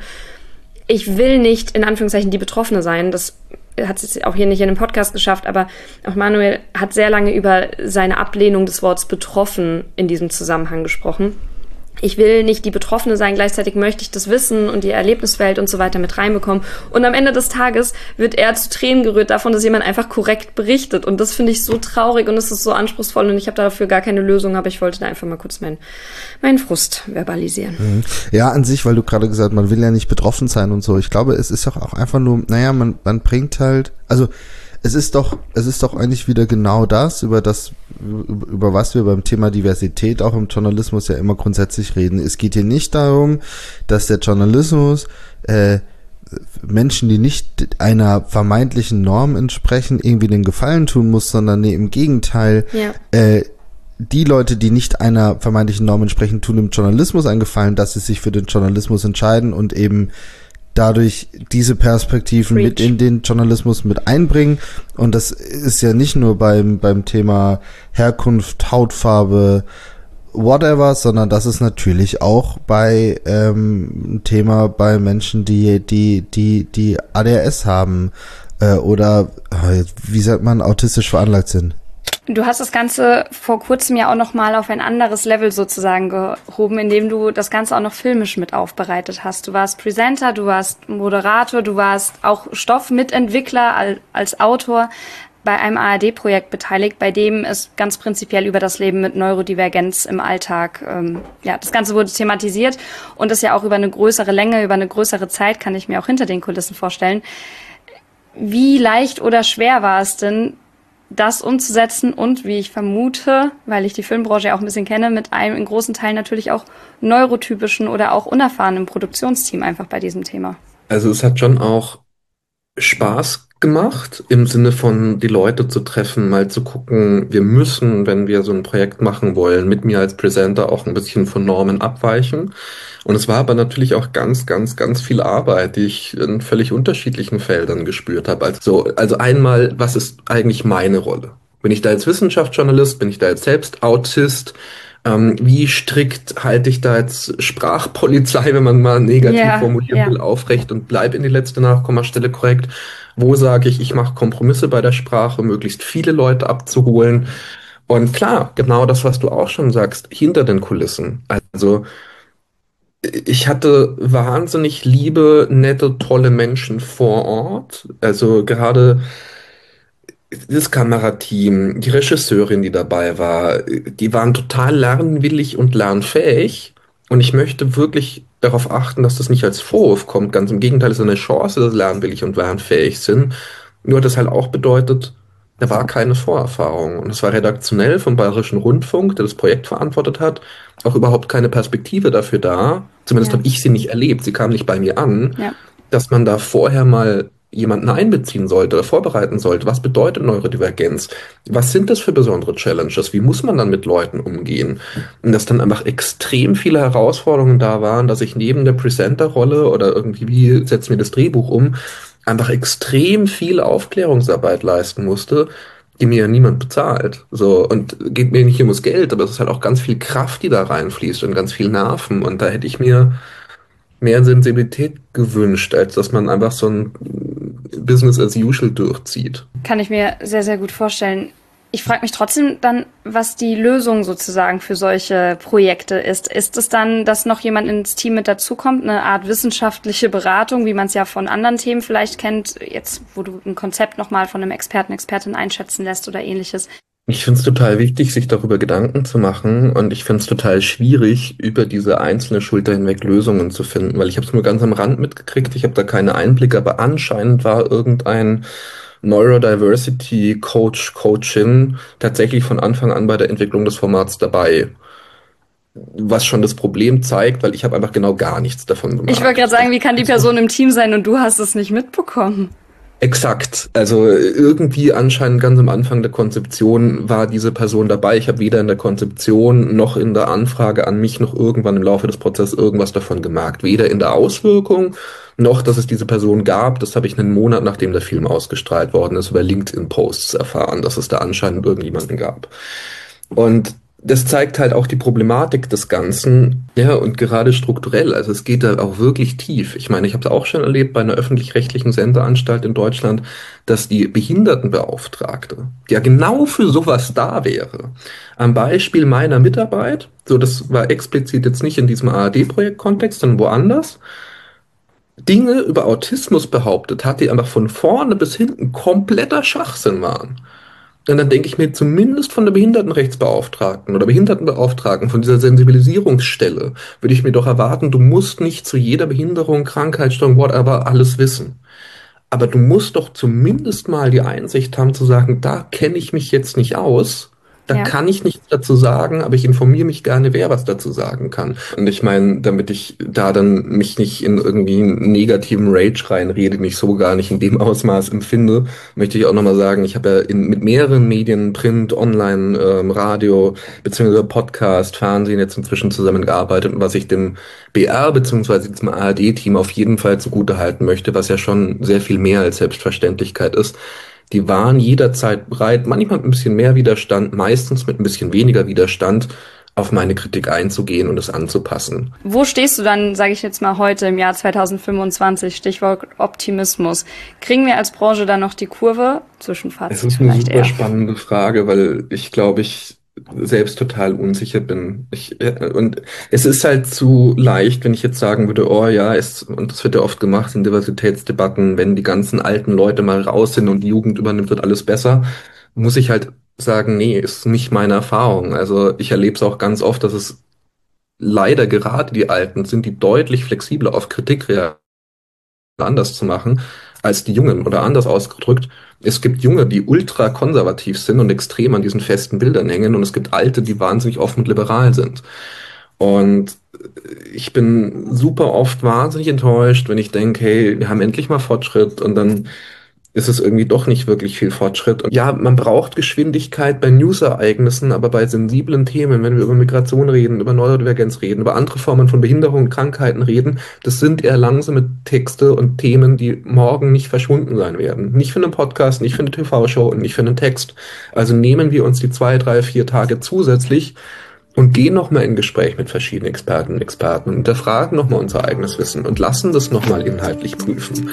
Ich will nicht, in Anführungszeichen, die Betroffene sein. Das hat es jetzt auch hier nicht in dem Podcast geschafft, aber auch Manuel hat sehr lange über seine Ablehnung des Wortes betroffen in diesem Zusammenhang gesprochen. Ich will nicht die Betroffene sein, gleichzeitig möchte ich das Wissen und die Erlebniswelt und so weiter mit reinbekommen. Und am Ende des Tages wird er zu Tränen gerührt davon, dass jemand einfach korrekt berichtet. Und das finde ich so traurig und es ist so anspruchsvoll und ich habe dafür gar keine Lösung, aber ich wollte da einfach mal kurz meinen meinen Frust verbalisieren. Ja, an sich, weil du gerade gesagt hast, man will ja nicht betroffen sein und so. Ich glaube, es ist doch auch einfach nur, naja, man, man bringt halt, also es ist doch, es ist doch eigentlich wieder genau das, über das, über was wir beim Thema Diversität auch im Journalismus ja immer grundsätzlich reden. Es geht hier nicht darum, dass der Journalismus äh, Menschen, die nicht einer vermeintlichen Norm entsprechen, irgendwie den Gefallen tun muss, sondern nee, im Gegenteil, Ja. äh, die Leute, die nicht einer vermeintlichen Norm entsprechen, tun dem Journalismus einen Gefallen, dass sie sich für den Journalismus entscheiden und eben dadurch diese Perspektiven Preach. mit in den Journalismus mit einbringen. Und das ist ja nicht nur beim, beim Thema Herkunft, Hautfarbe, whatever, sondern das ist natürlich auch bei ähm, Thema bei Menschen, die die die die A D H S haben äh, oder äh, wie sagt man, autistisch veranlagt sind. Du hast das Ganze vor kurzem ja auch noch mal auf ein anderes Level sozusagen gehoben, indem du das Ganze auch noch filmisch mit aufbereitet hast. Du warst Presenter, du warst Moderator, du warst auch Stoffmitentwickler als, als Autor bei einem A R D-Projekt beteiligt, bei dem es ganz prinzipiell über das Leben mit Neurodivergenz im Alltag, ähm, ja, das Ganze wurde thematisiert und das ja auch über eine größere Länge, über eine größere Zeit, kann ich mir auch hinter den Kulissen vorstellen. Wie leicht oder schwer war es denn, das umzusetzen und, wie ich vermute, weil ich die Filmbranche ja auch ein bisschen kenne, mit einem in großen Teilen natürlich auch neurotypischen oder auch unerfahrenen Produktionsteam einfach bei diesem Thema? Also es hat schon auch Spaß gemacht, im Sinne von die Leute zu treffen, mal zu gucken, wir müssen, wenn wir so ein Projekt machen wollen, mit mir als Presenter auch ein bisschen von Normen abweichen. Und es war aber natürlich auch ganz, ganz, ganz viel Arbeit, die ich in völlig unterschiedlichen Feldern gespürt habe. Also, also einmal, was ist eigentlich meine Rolle? Bin ich da jetzt Wissenschaftsjournalist? Bin ich da jetzt selbst Autist? Ähm, wie strikt halte ich da jetzt Sprachpolizei, wenn man mal negativ Ja, formulieren ja. will, aufrecht und bleib in die letzte Nachkommastelle korrekt? Wo sage ich, ich mache Kompromisse bei der Sprache, möglichst viele Leute abzuholen? Und klar, genau das, was du auch schon sagst, hinter den Kulissen. Also ich hatte wahnsinnig liebe, nette, tolle Menschen vor Ort. Also gerade das Kamerateam, die Regisseurin, die dabei war, die waren total lernwillig und lernfähig. Und ich möchte wirklich darauf achten, dass das nicht als Vorwurf kommt. Ganz im Gegenteil, es ist eine Chance, dass sie lernwillig und lernfähig sind. Nur das halt auch bedeutet, da war keine Vorerfahrung. Und es war redaktionell vom Bayerischen Rundfunk, der das Projekt verantwortet hat, auch überhaupt keine Perspektive dafür da. Zumindest Ja. habe ich sie nicht erlebt. Sie kam nicht bei mir an, Ja. dass man da vorher mal jemanden einbeziehen sollte oder vorbereiten sollte. Was bedeutet Neurodivergenz? Was sind das für besondere Challenges? Wie muss man dann mit Leuten umgehen? Und dass dann einfach extrem viele Herausforderungen da waren, dass ich neben der Presenter-Rolle oder irgendwie, wie setzen wir das Drehbuch um, einfach extrem viel Aufklärungsarbeit leisten musste, die mir ja niemand bezahlt. So, und geht mir nicht ums Geld, aber es ist halt auch ganz viel Kraft, die da reinfließt und ganz viel Nerven. Und da hätte ich mir mehr Sensibilität gewünscht, als dass man einfach so ein Business as usual durchzieht. Kann ich mir sehr, sehr gut vorstellen. Ich frage mich trotzdem dann, was die Lösung sozusagen für solche Projekte ist. Ist es dann, dass noch jemand ins Team mit dazukommt, eine Art wissenschaftliche Beratung, wie man es ja von anderen Themen vielleicht kennt, jetzt wo du ein Konzept nochmal von einem Experten, Expertin einschätzen lässt oder ähnliches? Ich finde es total wichtig, sich darüber Gedanken zu machen, und ich finde es total schwierig, über diese einzelne Schulter hinweg Lösungen zu finden, weil ich habe es nur ganz am Rand mitgekriegt, ich habe da keine Einblicke, aber anscheinend war irgendein Neurodiversity Coach, Coachin tatsächlich von Anfang an bei der Entwicklung des Formats dabei. Was schon das Problem zeigt, weil ich habe einfach genau gar nichts davon gemacht. Ich wollte gerade sagen, wie kann die Person im Team sein und du hast es nicht mitbekommen? Exakt. Also irgendwie anscheinend ganz am Anfang der Konzeption war diese Person dabei. Ich habe weder in der Konzeption noch in der Anfrage an mich noch irgendwann im Laufe des Prozesses irgendwas davon gemerkt. Weder in der Auswirkung noch, dass es diese Person gab. Das habe ich einen Monat, nachdem der Film ausgestrahlt worden ist, über LinkedIn-Posts erfahren, dass es da anscheinend irgendjemanden gab. Und das zeigt halt auch die Problematik des Ganzen, ja, und gerade strukturell, also es geht da auch wirklich tief. Ich meine, ich habe es auch schon erlebt bei einer öffentlich-rechtlichen Sendeanstalt in Deutschland, dass die Behindertenbeauftragte, die ja genau für sowas da wäre, am Beispiel meiner Mitarbeit, so das war explizit jetzt nicht in diesem A R D-Projekt-Kontext, sondern woanders, Dinge über Autismus behauptet hat, die einfach von vorne bis hinten kompletter Schwachsinn waren. Und dann denke ich mir, zumindest von der Behindertenrechtsbeauftragten oder Behindertenbeauftragten, von dieser Sensibilisierungsstelle, würde ich mir doch erwarten, du musst nicht zu jeder Behinderung, Krankheitsstörung, whatever, alles wissen. Aber du musst doch zumindest mal die Einsicht haben zu sagen, da kenne ich mich jetzt nicht aus, da ja. kann ich nichts dazu sagen, aber ich informiere mich gerne, wer was dazu sagen kann. Und ich meine, damit ich da dann mich nicht in irgendwie einen negativen Rage reinrede, den ich so gar nicht in dem Ausmaß empfinde, möchte ich auch nochmal sagen, ich habe ja in, mit mehreren Medien, Print, Online, ähm, Radio, beziehungsweise Podcast, Fernsehen jetzt inzwischen zusammengearbeitet, und was ich dem B R beziehungsweise diesem A R D-Team auf jeden Fall zugutehalten möchte, was ja schon sehr viel mehr als Selbstverständlichkeit ist. Die waren jederzeit bereit, manchmal mit ein bisschen mehr Widerstand, meistens mit ein bisschen weniger Widerstand, auf meine Kritik einzugehen und es anzupassen. Wo stehst du dann, sage ich jetzt mal heute im Jahr zweitausendfünfundzwanzig, Stichwort Optimismus? Kriegen wir als Branche dann noch die Kurve? Zwischenfazit vielleicht eher. Es ist eine super eher. spannende Frage, weil ich glaube, ich selbst total unsicher bin. Ich, und es ist halt zu leicht, wenn ich jetzt sagen würde, oh ja, es, und das wird ja oft gemacht in Diversitätsdebatten, wenn die ganzen alten Leute mal raus sind und die Jugend übernimmt, wird alles besser, muss ich halt sagen, nee, ist nicht meine Erfahrung. Also ich erlebe es auch ganz oft, dass es leider gerade die Alten sind, die deutlich flexibler auf Kritik reagieren, anders zu machen, als die Jungen. Oder anders ausgedrückt, es gibt Junge, die ultra konservativ sind und extrem an diesen festen Bildern hängen, und es gibt Alte, die wahnsinnig offen und liberal sind. Und ich bin super oft wahnsinnig enttäuscht, wenn ich denke, hey, wir haben endlich mal Fortschritt, und dann ist es irgendwie doch nicht wirklich viel Fortschritt. Und ja, man braucht Geschwindigkeit bei News-Ereignissen, aber bei sensiblen Themen, wenn wir über Migration reden, über Neurodivergenz reden, über andere Formen von Behinderung und Krankheiten reden, das sind eher langsame Texte und Themen, die morgen nicht verschwunden sein werden. Nicht für einen Podcast, nicht für eine T V-Show und nicht für einen Text. Also nehmen wir uns die zwei, drei, vier Tage zusätzlich und gehen nochmal in Gespräch mit verschiedenen Experten und Experten und hinterfragen nochmal unser eigenes Wissen und lassen das nochmal inhaltlich prüfen.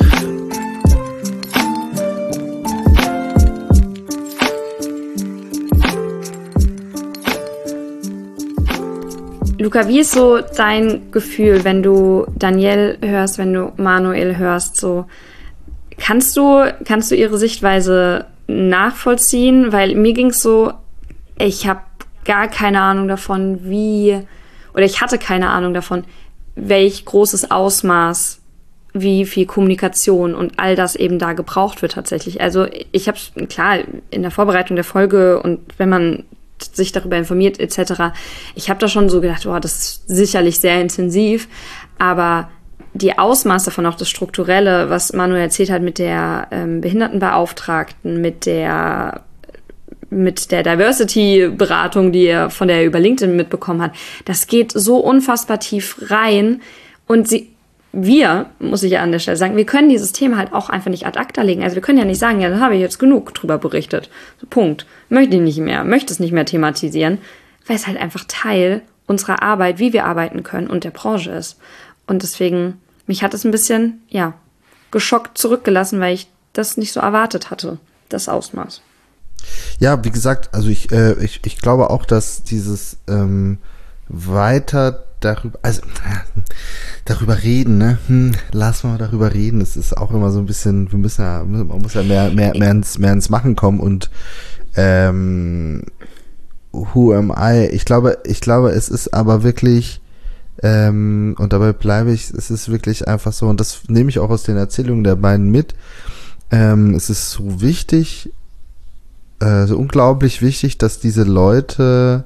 Luca, wie ist so dein Gefühl, wenn du Danielle hörst, wenn du Manuel hörst? So, kannst du, kannst du ihre Sichtweise nachvollziehen? Weil mir ging es so, ich habe gar keine Ahnung davon, wie, oder ich hatte keine Ahnung davon, welch großes Ausmaß, wie viel Kommunikation und all das eben da gebraucht wird tatsächlich. Also ich habe klar in der Vorbereitung der Folge und wenn man sich darüber informiert et cetera. Ich habe da schon so gedacht, oh, das ist sicherlich sehr intensiv, aber die Ausmaße von auch das Strukturelle, was Manuel erzählt hat mit der ähm, Behindertenbeauftragten, mit der mit der Diversity-Beratung, die er von der er über LinkedIn mitbekommen hat, das geht so unfassbar tief rein. Und sie, wir, muss ich ja an der Stelle sagen, wir können dieses Thema halt auch einfach nicht ad acta legen. Also wir können ja nicht sagen, ja, da habe ich jetzt genug drüber berichtet. So, Punkt. Möchte ich nicht mehr, möchte es nicht mehr thematisieren, weil es halt einfach Teil unserer Arbeit, wie wir arbeiten können und der Branche ist. Und deswegen, mich hat es ein bisschen, ja, geschockt zurückgelassen, weil ich das nicht so erwartet hatte, das Ausmaß. Ja, wie gesagt, also ich, äh, ich, ich glaube auch, dass dieses ähm, weiter darüber, also darüber reden, ne? Hm, lass mal darüber reden. Es ist auch immer so ein bisschen, wir müssen ja, man muss ja mehr, mehr, mehr ins, mehr ins Machen kommen und ähm, who am I? Ich glaube, ich glaube, es ist aber wirklich, ähm, und dabei bleibe ich, es ist wirklich einfach so, und das nehme ich auch aus den Erzählungen der beiden mit, ähm, es ist so wichtig, äh, so unglaublich wichtig, dass diese Leute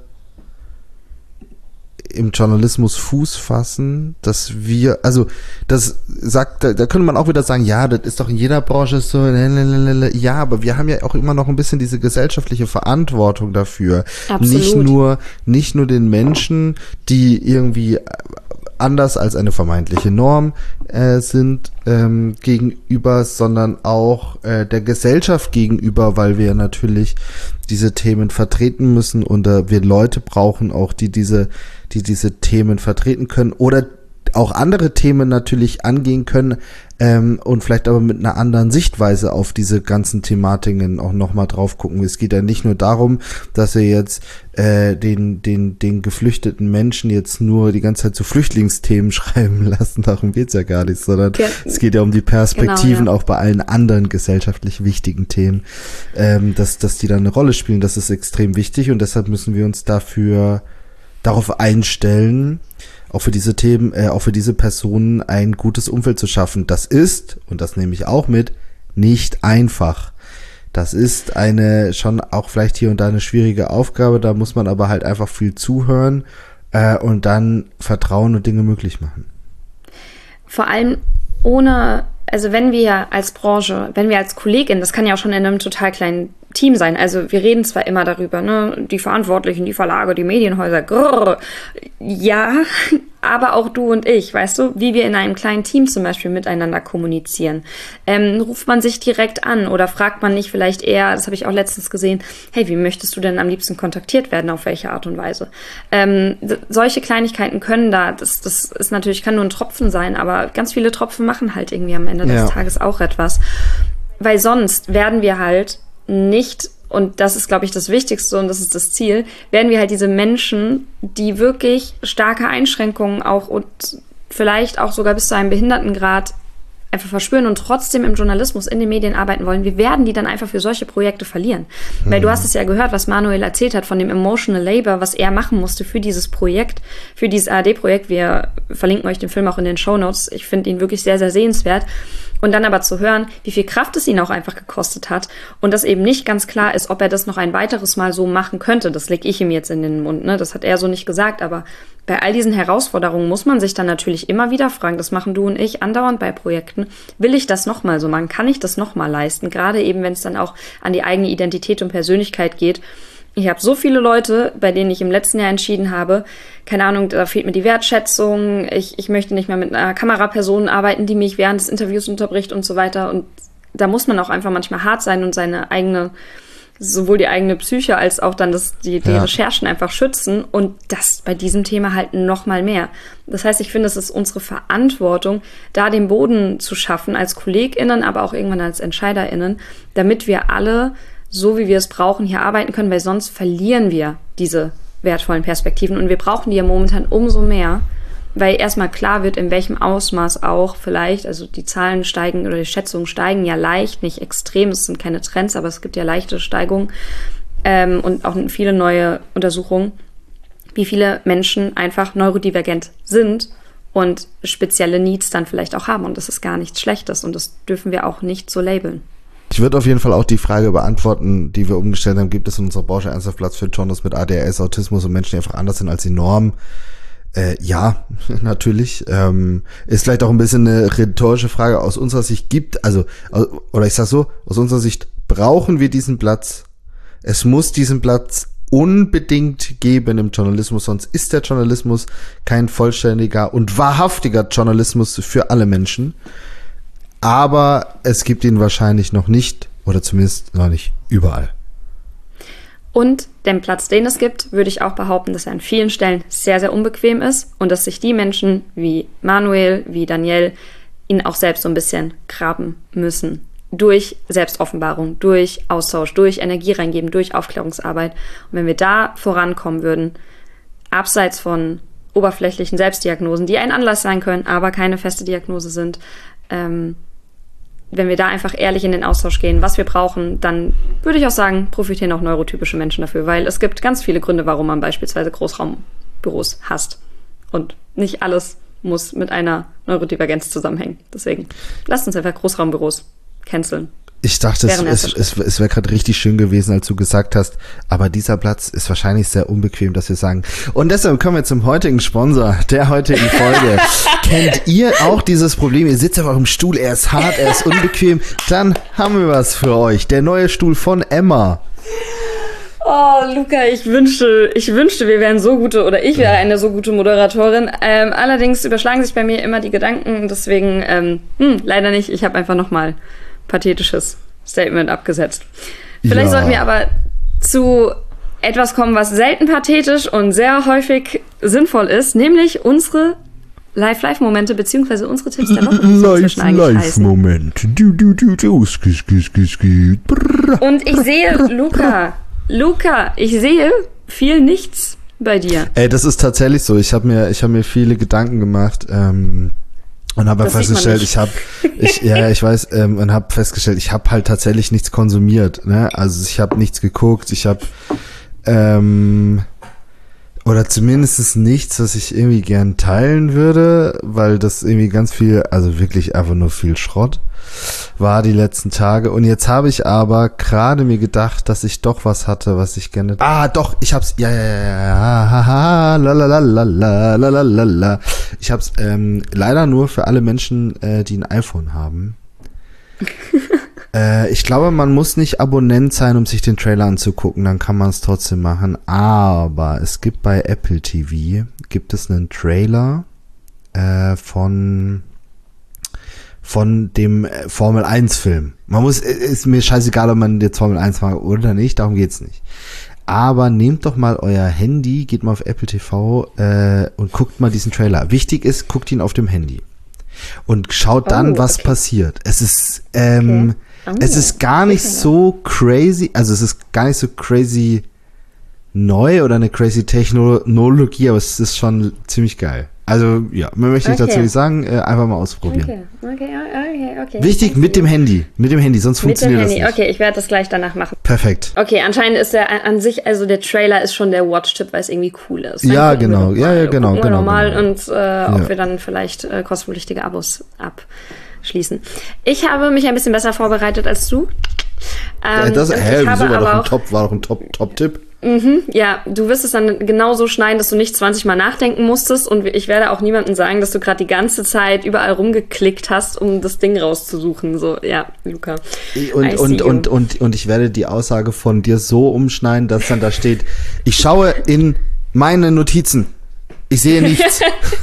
im Journalismus Fuß fassen, dass wir, also das sagt, da, da könnte man auch wieder sagen, ja, das ist doch in jeder Branche so, ja, aber wir haben ja auch immer noch ein bisschen diese gesellschaftliche Verantwortung dafür. Absolut. Nicht nur, nicht nur den Menschen, die irgendwie anders als eine vermeintliche Norm äh, sind ähm, gegenüber, sondern auch äh, der Gesellschaft gegenüber, weil wir natürlich diese Themen vertreten müssen und äh, wir Leute brauchen auch, die diese, die diese Themen vertreten können oder auch andere Themen natürlich angehen können ähm, und vielleicht aber mit einer anderen Sichtweise auf diese ganzen Thematiken auch nochmal drauf gucken. Es geht ja nicht nur darum, dass wir jetzt äh, den, den, den geflüchteten Menschen jetzt nur die ganze Zeit zu Flüchtlingsthemen schreiben lassen, darum geht's ja gar nicht, sondern Ge- es geht ja um die Perspektiven genau, ja. auch bei allen anderen gesellschaftlich wichtigen Themen, ähm, dass, dass die da eine Rolle spielen. Das ist extrem wichtig und deshalb müssen wir uns dafür darauf einstellen, auch für diese Themen, äh, auch für diese Personen ein gutes Umfeld zu schaffen. Das ist, und das nehme ich auch mit, nicht einfach. Das ist eine schon auch vielleicht hier und da eine schwierige Aufgabe, da muss man aber halt einfach viel zuhören äh, und dann vertrauen und Dinge möglich machen. Vor allem ohne, also wenn wir als Branche, wenn wir als Kollegin, das kann ja auch schon in einem total kleinen Team sein. Also wir reden zwar immer darüber, ne, die Verantwortlichen, die Verlage, die Medienhäuser, grrr, ja, aber auch du und ich, weißt du, wie wir in einem kleinen Team zum Beispiel miteinander kommunizieren. Ähm, ruft man sich direkt an oder fragt man nicht vielleicht eher, das habe ich auch letztens gesehen, hey, wie möchtest du denn am liebsten kontaktiert werden, auf welche Art und Weise? Ähm, d- solche Kleinigkeiten können da, das, das ist natürlich, kann nur ein Tropfen sein, aber ganz viele Tropfen machen halt irgendwie am Ende des ja. Tages auch etwas. Weil sonst werden wir halt nicht, und das ist, glaube ich, das Wichtigste und das ist das Ziel, werden wir halt diese Menschen, die wirklich starke Einschränkungen auch und vielleicht auch sogar bis zu einem Behindertengrad einfach verspüren und trotzdem im Journalismus, in den Medien arbeiten wollen, wir werden die dann einfach für solche Projekte verlieren. Mhm. Weil du hast es ja gehört, was Manuel erzählt hat von dem Emotional Labor, was er machen musste für dieses Projekt, für dieses A R D-Projekt. Wir verlinken euch den Film auch in den Shownotes. Ich finde ihn wirklich sehr, sehr sehenswert. Und dann aber zu hören, wie viel Kraft es ihn auch einfach gekostet hat und dass eben nicht ganz klar ist, ob er das noch ein weiteres Mal so machen könnte. Das lege ich ihm jetzt in den Mund, ne? Das hat er so nicht gesagt, aber bei all diesen Herausforderungen muss man sich dann natürlich immer wieder fragen, das machen du und ich andauernd bei Projekten, will ich das nochmal so machen, kann ich das nochmal leisten, gerade eben, wenn es dann auch an die eigene Identität und Persönlichkeit geht. Ich habe so viele Leute, bei denen ich im letzten Jahr entschieden habe, keine Ahnung, da fehlt mir die Wertschätzung, ich, ich möchte nicht mehr mit einer Kameraperson arbeiten, die mich während des Interviews unterbricht und so weiter. Und da muss man auch einfach manchmal hart sein und seine eigene, sowohl die eigene Psyche als auch dann das, die, die ja. Recherchen einfach schützen. Und das bei diesem Thema halt noch mal mehr. Das heißt, ich finde, es ist unsere Verantwortung, da den Boden zu schaffen, als KollegInnen, aber auch irgendwann als EntscheiderInnen, damit wir alle so wie wir es brauchen, hier arbeiten können, weil sonst verlieren wir diese wertvollen Perspektiven und wir brauchen die ja momentan umso mehr, weil erstmal klar wird, in welchem Ausmaß auch vielleicht, also die Zahlen steigen oder die Schätzungen steigen ja leicht, nicht extrem, es sind keine Trends, aber es gibt ja leichte Steigungen ähm, und auch viele neue Untersuchungen, wie viele Menschen einfach neurodivergent sind und spezielle Needs dann vielleicht auch haben und das ist gar nichts Schlechtes und das dürfen wir auch nicht so labeln. Ich würde auf jeden Fall auch die Frage beantworten, die wir umgestellt haben, gibt es in unserer Branche ernsthaft Platz für Journals mit A D H S, Autismus und Menschen, die einfach anders sind als die Norm? Äh, ja, natürlich. Ähm, ist vielleicht auch ein bisschen eine rhetorische Frage. Aus unserer Sicht gibt, also, oder ich sag so, aus unserer Sicht brauchen wir diesen Platz. Es muss diesen Platz unbedingt geben im Journalismus, sonst ist der Journalismus kein vollständiger und wahrhaftiger Journalismus für alle Menschen. Aber es gibt ihn wahrscheinlich noch nicht, oder zumindest noch nicht überall. Und den Platz, den es gibt, würde ich auch behaupten, dass er an vielen Stellen sehr, sehr unbequem ist und dass sich die Menschen wie Manuel, wie Danielle, ihn auch selbst so ein bisschen graben müssen. Durch Selbstoffenbarung, durch Austausch, durch Energie reingeben, durch Aufklärungsarbeit. Und wenn wir da vorankommen würden, abseits von oberflächlichen Selbstdiagnosen, die ein Anlass sein können, aber keine feste Diagnose sind, ähm, wenn wir da einfach ehrlich in den Austausch gehen, was wir brauchen, dann würde ich auch sagen, profitieren auch neurotypische Menschen dafür, weil es gibt ganz viele Gründe, warum man beispielsweise Großraumbüros hasst. Und nicht alles muss mit einer Neurodivergenz zusammenhängen. Deswegen, lasst uns einfach Großraumbüros canceln. Ich dachte, es, es, es, es wäre gerade richtig schön gewesen, als du gesagt hast, aber dieser Platz ist wahrscheinlich sehr unbequem, dass wir sagen. Und deshalb kommen wir zum heutigen Sponsor der heutigen Folge. Kennt ihr auch dieses Problem? Ihr sitzt auf eurem Stuhl, er ist hart, er ist unbequem. Dann haben wir was für euch. Der neue Stuhl von Emma. Oh, Luca, ich wünschte, ich wünschte, wir wären so gute, oder ich wäre eine so gute Moderatorin. Ähm, allerdings überschlagen sich bei mir immer die Gedanken, deswegen, ähm, hm, leider nicht. Ich habe einfach nochmal pathetisches Statement abgesetzt. Vielleicht ja. sollten wir aber zu etwas kommen, was selten pathetisch und sehr häufig sinnvoll ist, nämlich unsere Live-Live-Momente beziehungsweise unsere Tipps der Woche. Live-Live-Momente. Du, du, du, du. Skis, skis, skis, skis. Und ich sehe, Luca, Luca, ich sehe viel nichts bei dir. Ey, das ist tatsächlich so. Ich habe mir, ich habe mir viele Gedanken gemacht, ähm, und habe festgestellt, ich habe, ich, ja, ich weiß, ähm, und habe festgestellt, ich habe halt tatsächlich nichts konsumiert, ne? Also ich habe nichts geguckt, ich habe, ähm, oder zumindest nichts, was ich irgendwie gern teilen würde, weil das irgendwie ganz viel, also wirklich einfach nur viel Schrott war die letzten Tage. Und jetzt habe ich aber gerade mir gedacht, dass ich doch was hatte, was ich gerne... Ah, doch, ich hab's... Ja, ja, ja, ja, haha, la, la, la, la, la, la, la, la. Ich hab's ähm, leider nur für alle Menschen, äh, die ein iPhone haben. äh, ich glaube, man muss nicht Abonnent sein, um sich den Trailer anzugucken, dann kann man es trotzdem machen. Aber es gibt bei Apple T V, gibt es einen Trailer äh, von... von dem Formel eins Film. Man muss, ist mir scheißegal, ob man jetzt Formel eins mag oder nicht, darum geht's nicht. Aber nehmt doch mal euer Handy, geht mal auf Apple T V äh, und guckt mal diesen Trailer. Wichtig ist, guckt ihn auf dem Handy. Und schaut dann, oh, was okay. passiert. Es ist, ähm, okay. oh, es ist gar nicht okay. so crazy, also es ist gar nicht so crazy neu oder eine crazy Technologie, aber es ist schon ziemlich geil. Also, ja, mehr möchte ich okay. dazu nicht sagen, äh, einfach mal ausprobieren. Okay, okay, okay, okay. Wichtig, mit dem Handy, mit dem Handy, sonst mit funktioniert dem Handy. Das nicht. Okay, ich werde das gleich danach machen. Perfekt. Okay, anscheinend ist der an sich, also der Trailer ist schon der Watch-Tipp, weil es irgendwie cool ist. Dann ja, genau, ja, ja, genau, genau. Normal genau. und äh, ob ja. wir dann vielleicht äh, kostenpflichtige Abos abschließen. Ich habe mich ein bisschen besser vorbereitet als du. Ähm, das, hä, wieso war doch ein Top, war doch ein Top, Top-Tipp? Mhm, ja, du wirst es dann genauso schneiden, dass du nicht zwanzig Mal nachdenken musstest und ich werde auch niemandem sagen, dass du gerade die ganze Zeit überall rumgeklickt hast, um das Ding rauszusuchen. So, ja, Luca. Und, und, und, und, und ich werde die Aussage von dir so umschneiden, dass dann da steht, ich schaue in meine Notizen. Ich sehe nichts.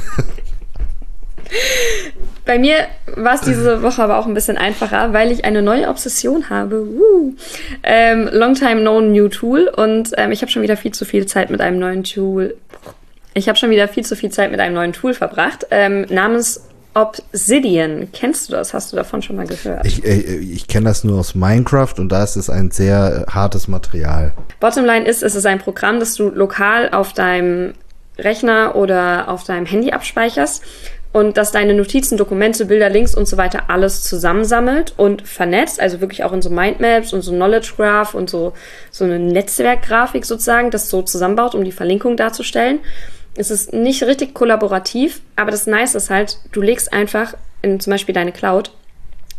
Bei mir war es diese Woche aber auch ein bisschen einfacher, weil ich eine neue Obsession habe. Woo. Ähm, long time no new tool und ähm, ich habe schon wieder viel zu viel Zeit mit einem neuen Tool. Ich habe schon wieder viel zu viel Zeit mit einem neuen Tool verbracht, ähm, namens Obsidian. Kennst du das? Hast du davon schon mal gehört? Ich, ich, ich kenne das nur aus Minecraft und da ist es ein sehr hartes Material. Bottomline ist, es ist ein Programm, das du lokal auf deinem Rechner oder auf deinem Handy abspeicherst. Und dass deine Notizen, Dokumente, Bilder, Links und so weiter alles zusammensammelt und vernetzt, also wirklich auch in so Mindmaps und so Knowledge Graph und so, so eine Netzwerkgrafik sozusagen, das so zusammenbaut, um die Verlinkung darzustellen. Es ist nicht richtig kollaborativ, aber das Nice ist halt, du legst einfach in zum Beispiel deine Cloud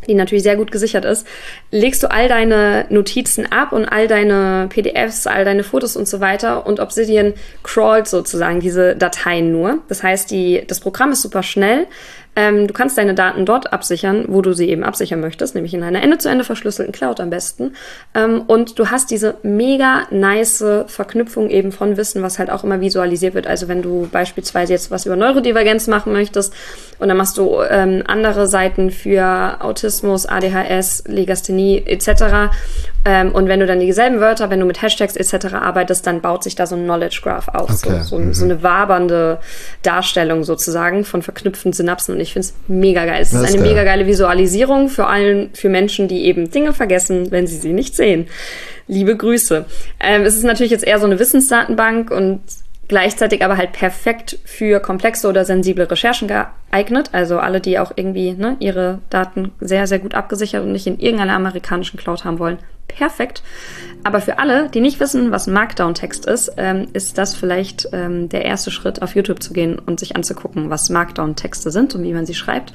die natürlich sehr gut gesichert ist, legst du all deine Notizen ab und all deine P D Fs, all deine Fotos und so weiter und Obsidian crawlt sozusagen diese Dateien nur. Das heißt, die, das Programm ist super schnell. Ähm, du kannst deine Daten dort absichern, wo du sie eben absichern möchtest, nämlich in einer Ende-zu-Ende verschlüsselten Cloud am besten. Ähm, und du hast diese mega nice Verknüpfung eben von Wissen, was halt auch immer visualisiert wird. Also wenn du beispielsweise jetzt was über Neurodivergenz machen möchtest und dann machst du ähm, andere Seiten für Autismus, A D H S, Legasthenie et cetera. Ähm, und wenn du dann dieselben Wörter, wenn du mit Hashtags et cetera arbeitest, dann baut sich da so ein Knowledge Graph auf. Okay. So, so, mhm. so eine wabernde Darstellung sozusagen von verknüpften Synapsen. Und ich finde es mega geil. Es ist eine geil. mega geile Visualisierung für allen, für Menschen, die eben Dinge vergessen, wenn sie sie nicht sehen. Liebe Grüße. Ähm, es ist natürlich jetzt eher so eine Wissensdatenbank und gleichzeitig aber halt perfekt für komplexe oder sensible Recherchen geeignet. Also alle, die auch irgendwie ne, ihre Daten sehr, sehr gut abgesichert und nicht in irgendeiner amerikanischen Cloud haben wollen. Perfekt. Aber für alle, die nicht wissen, was ein Markdown-Text ist, ähm, ist das vielleicht ähm, der erste Schritt, auf YouTube zu gehen und sich anzugucken, was Markdown-Texte sind und wie man sie schreibt.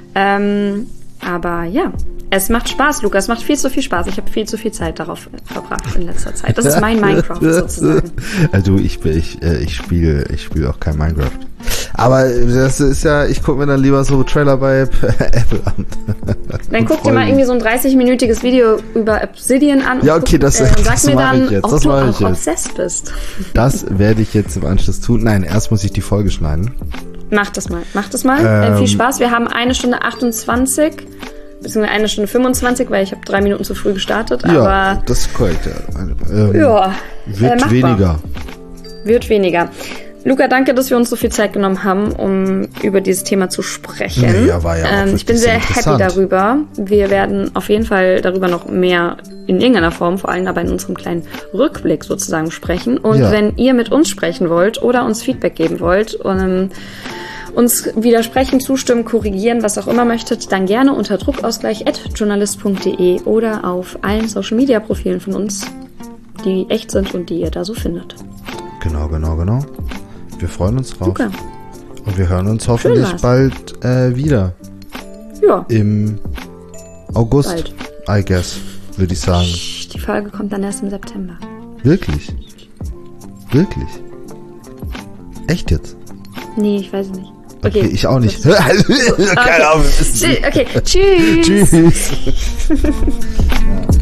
Ähm, aber ja, es macht Spaß, Luca. Es macht viel zu viel Spaß. Ich habe viel zu viel Zeit darauf verbracht in letzter Zeit. Das ist mein Minecraft sozusagen. Also ich, ich, ich spiele ich spiele auch kein Minecraft. Aber das ist ja, ich gucke mir dann lieber so Trailer bei Apple an. Dann guck dir mal irgendwie so ein dreißig-minütiges Video über Obsidian an. Ja, okay, das, äh, und sag das mir mache dann, ich jetzt. ob Das du mache ich auch jetzt. obsessed bist. Das werde ich jetzt im Anschluss tun. Nein, erst muss ich die Folge schneiden. Mach das mal, mach das mal. Ähm, äh, viel Spaß. Wir haben eine Stunde achtundzwanzig, beziehungsweise eine Stunde fünfundzwanzig, weil ich habe drei Minuten zu früh gestartet. Ja, aber das ist korrekt. Ja, ähm, ja wird äh, weniger. Wird weniger. Luca, danke, dass wir uns so viel Zeit genommen haben, um über dieses Thema zu sprechen. Ja, war ja auch ähm, ich bin sehr happy darüber. Wir werden auf jeden Fall darüber noch mehr in irgendeiner Form, vor allem aber in unserem kleinen Rückblick sozusagen sprechen. Und ja. wenn ihr mit uns sprechen wollt oder uns Feedback geben wollt, um, uns widersprechen, zustimmen, korrigieren, was auch immer möchtet, dann gerne unter druckausgleich at journalist punkt de oder auf allen Social-Media-Profilen von uns, die echt sind und die ihr da so findet. Genau, genau, genau. Wir freuen uns drauf. Super. Und wir hören uns hoffentlich bald äh, wieder. Ja. Im August, bald. I guess, würde ich sagen. Die Folge kommt dann erst im September. Wirklich? Wirklich? Echt jetzt? Nee, ich weiß nicht. Okay, okay ich auch nicht. Okay. Keine Ahnung. Okay, tschüss. Tschüss.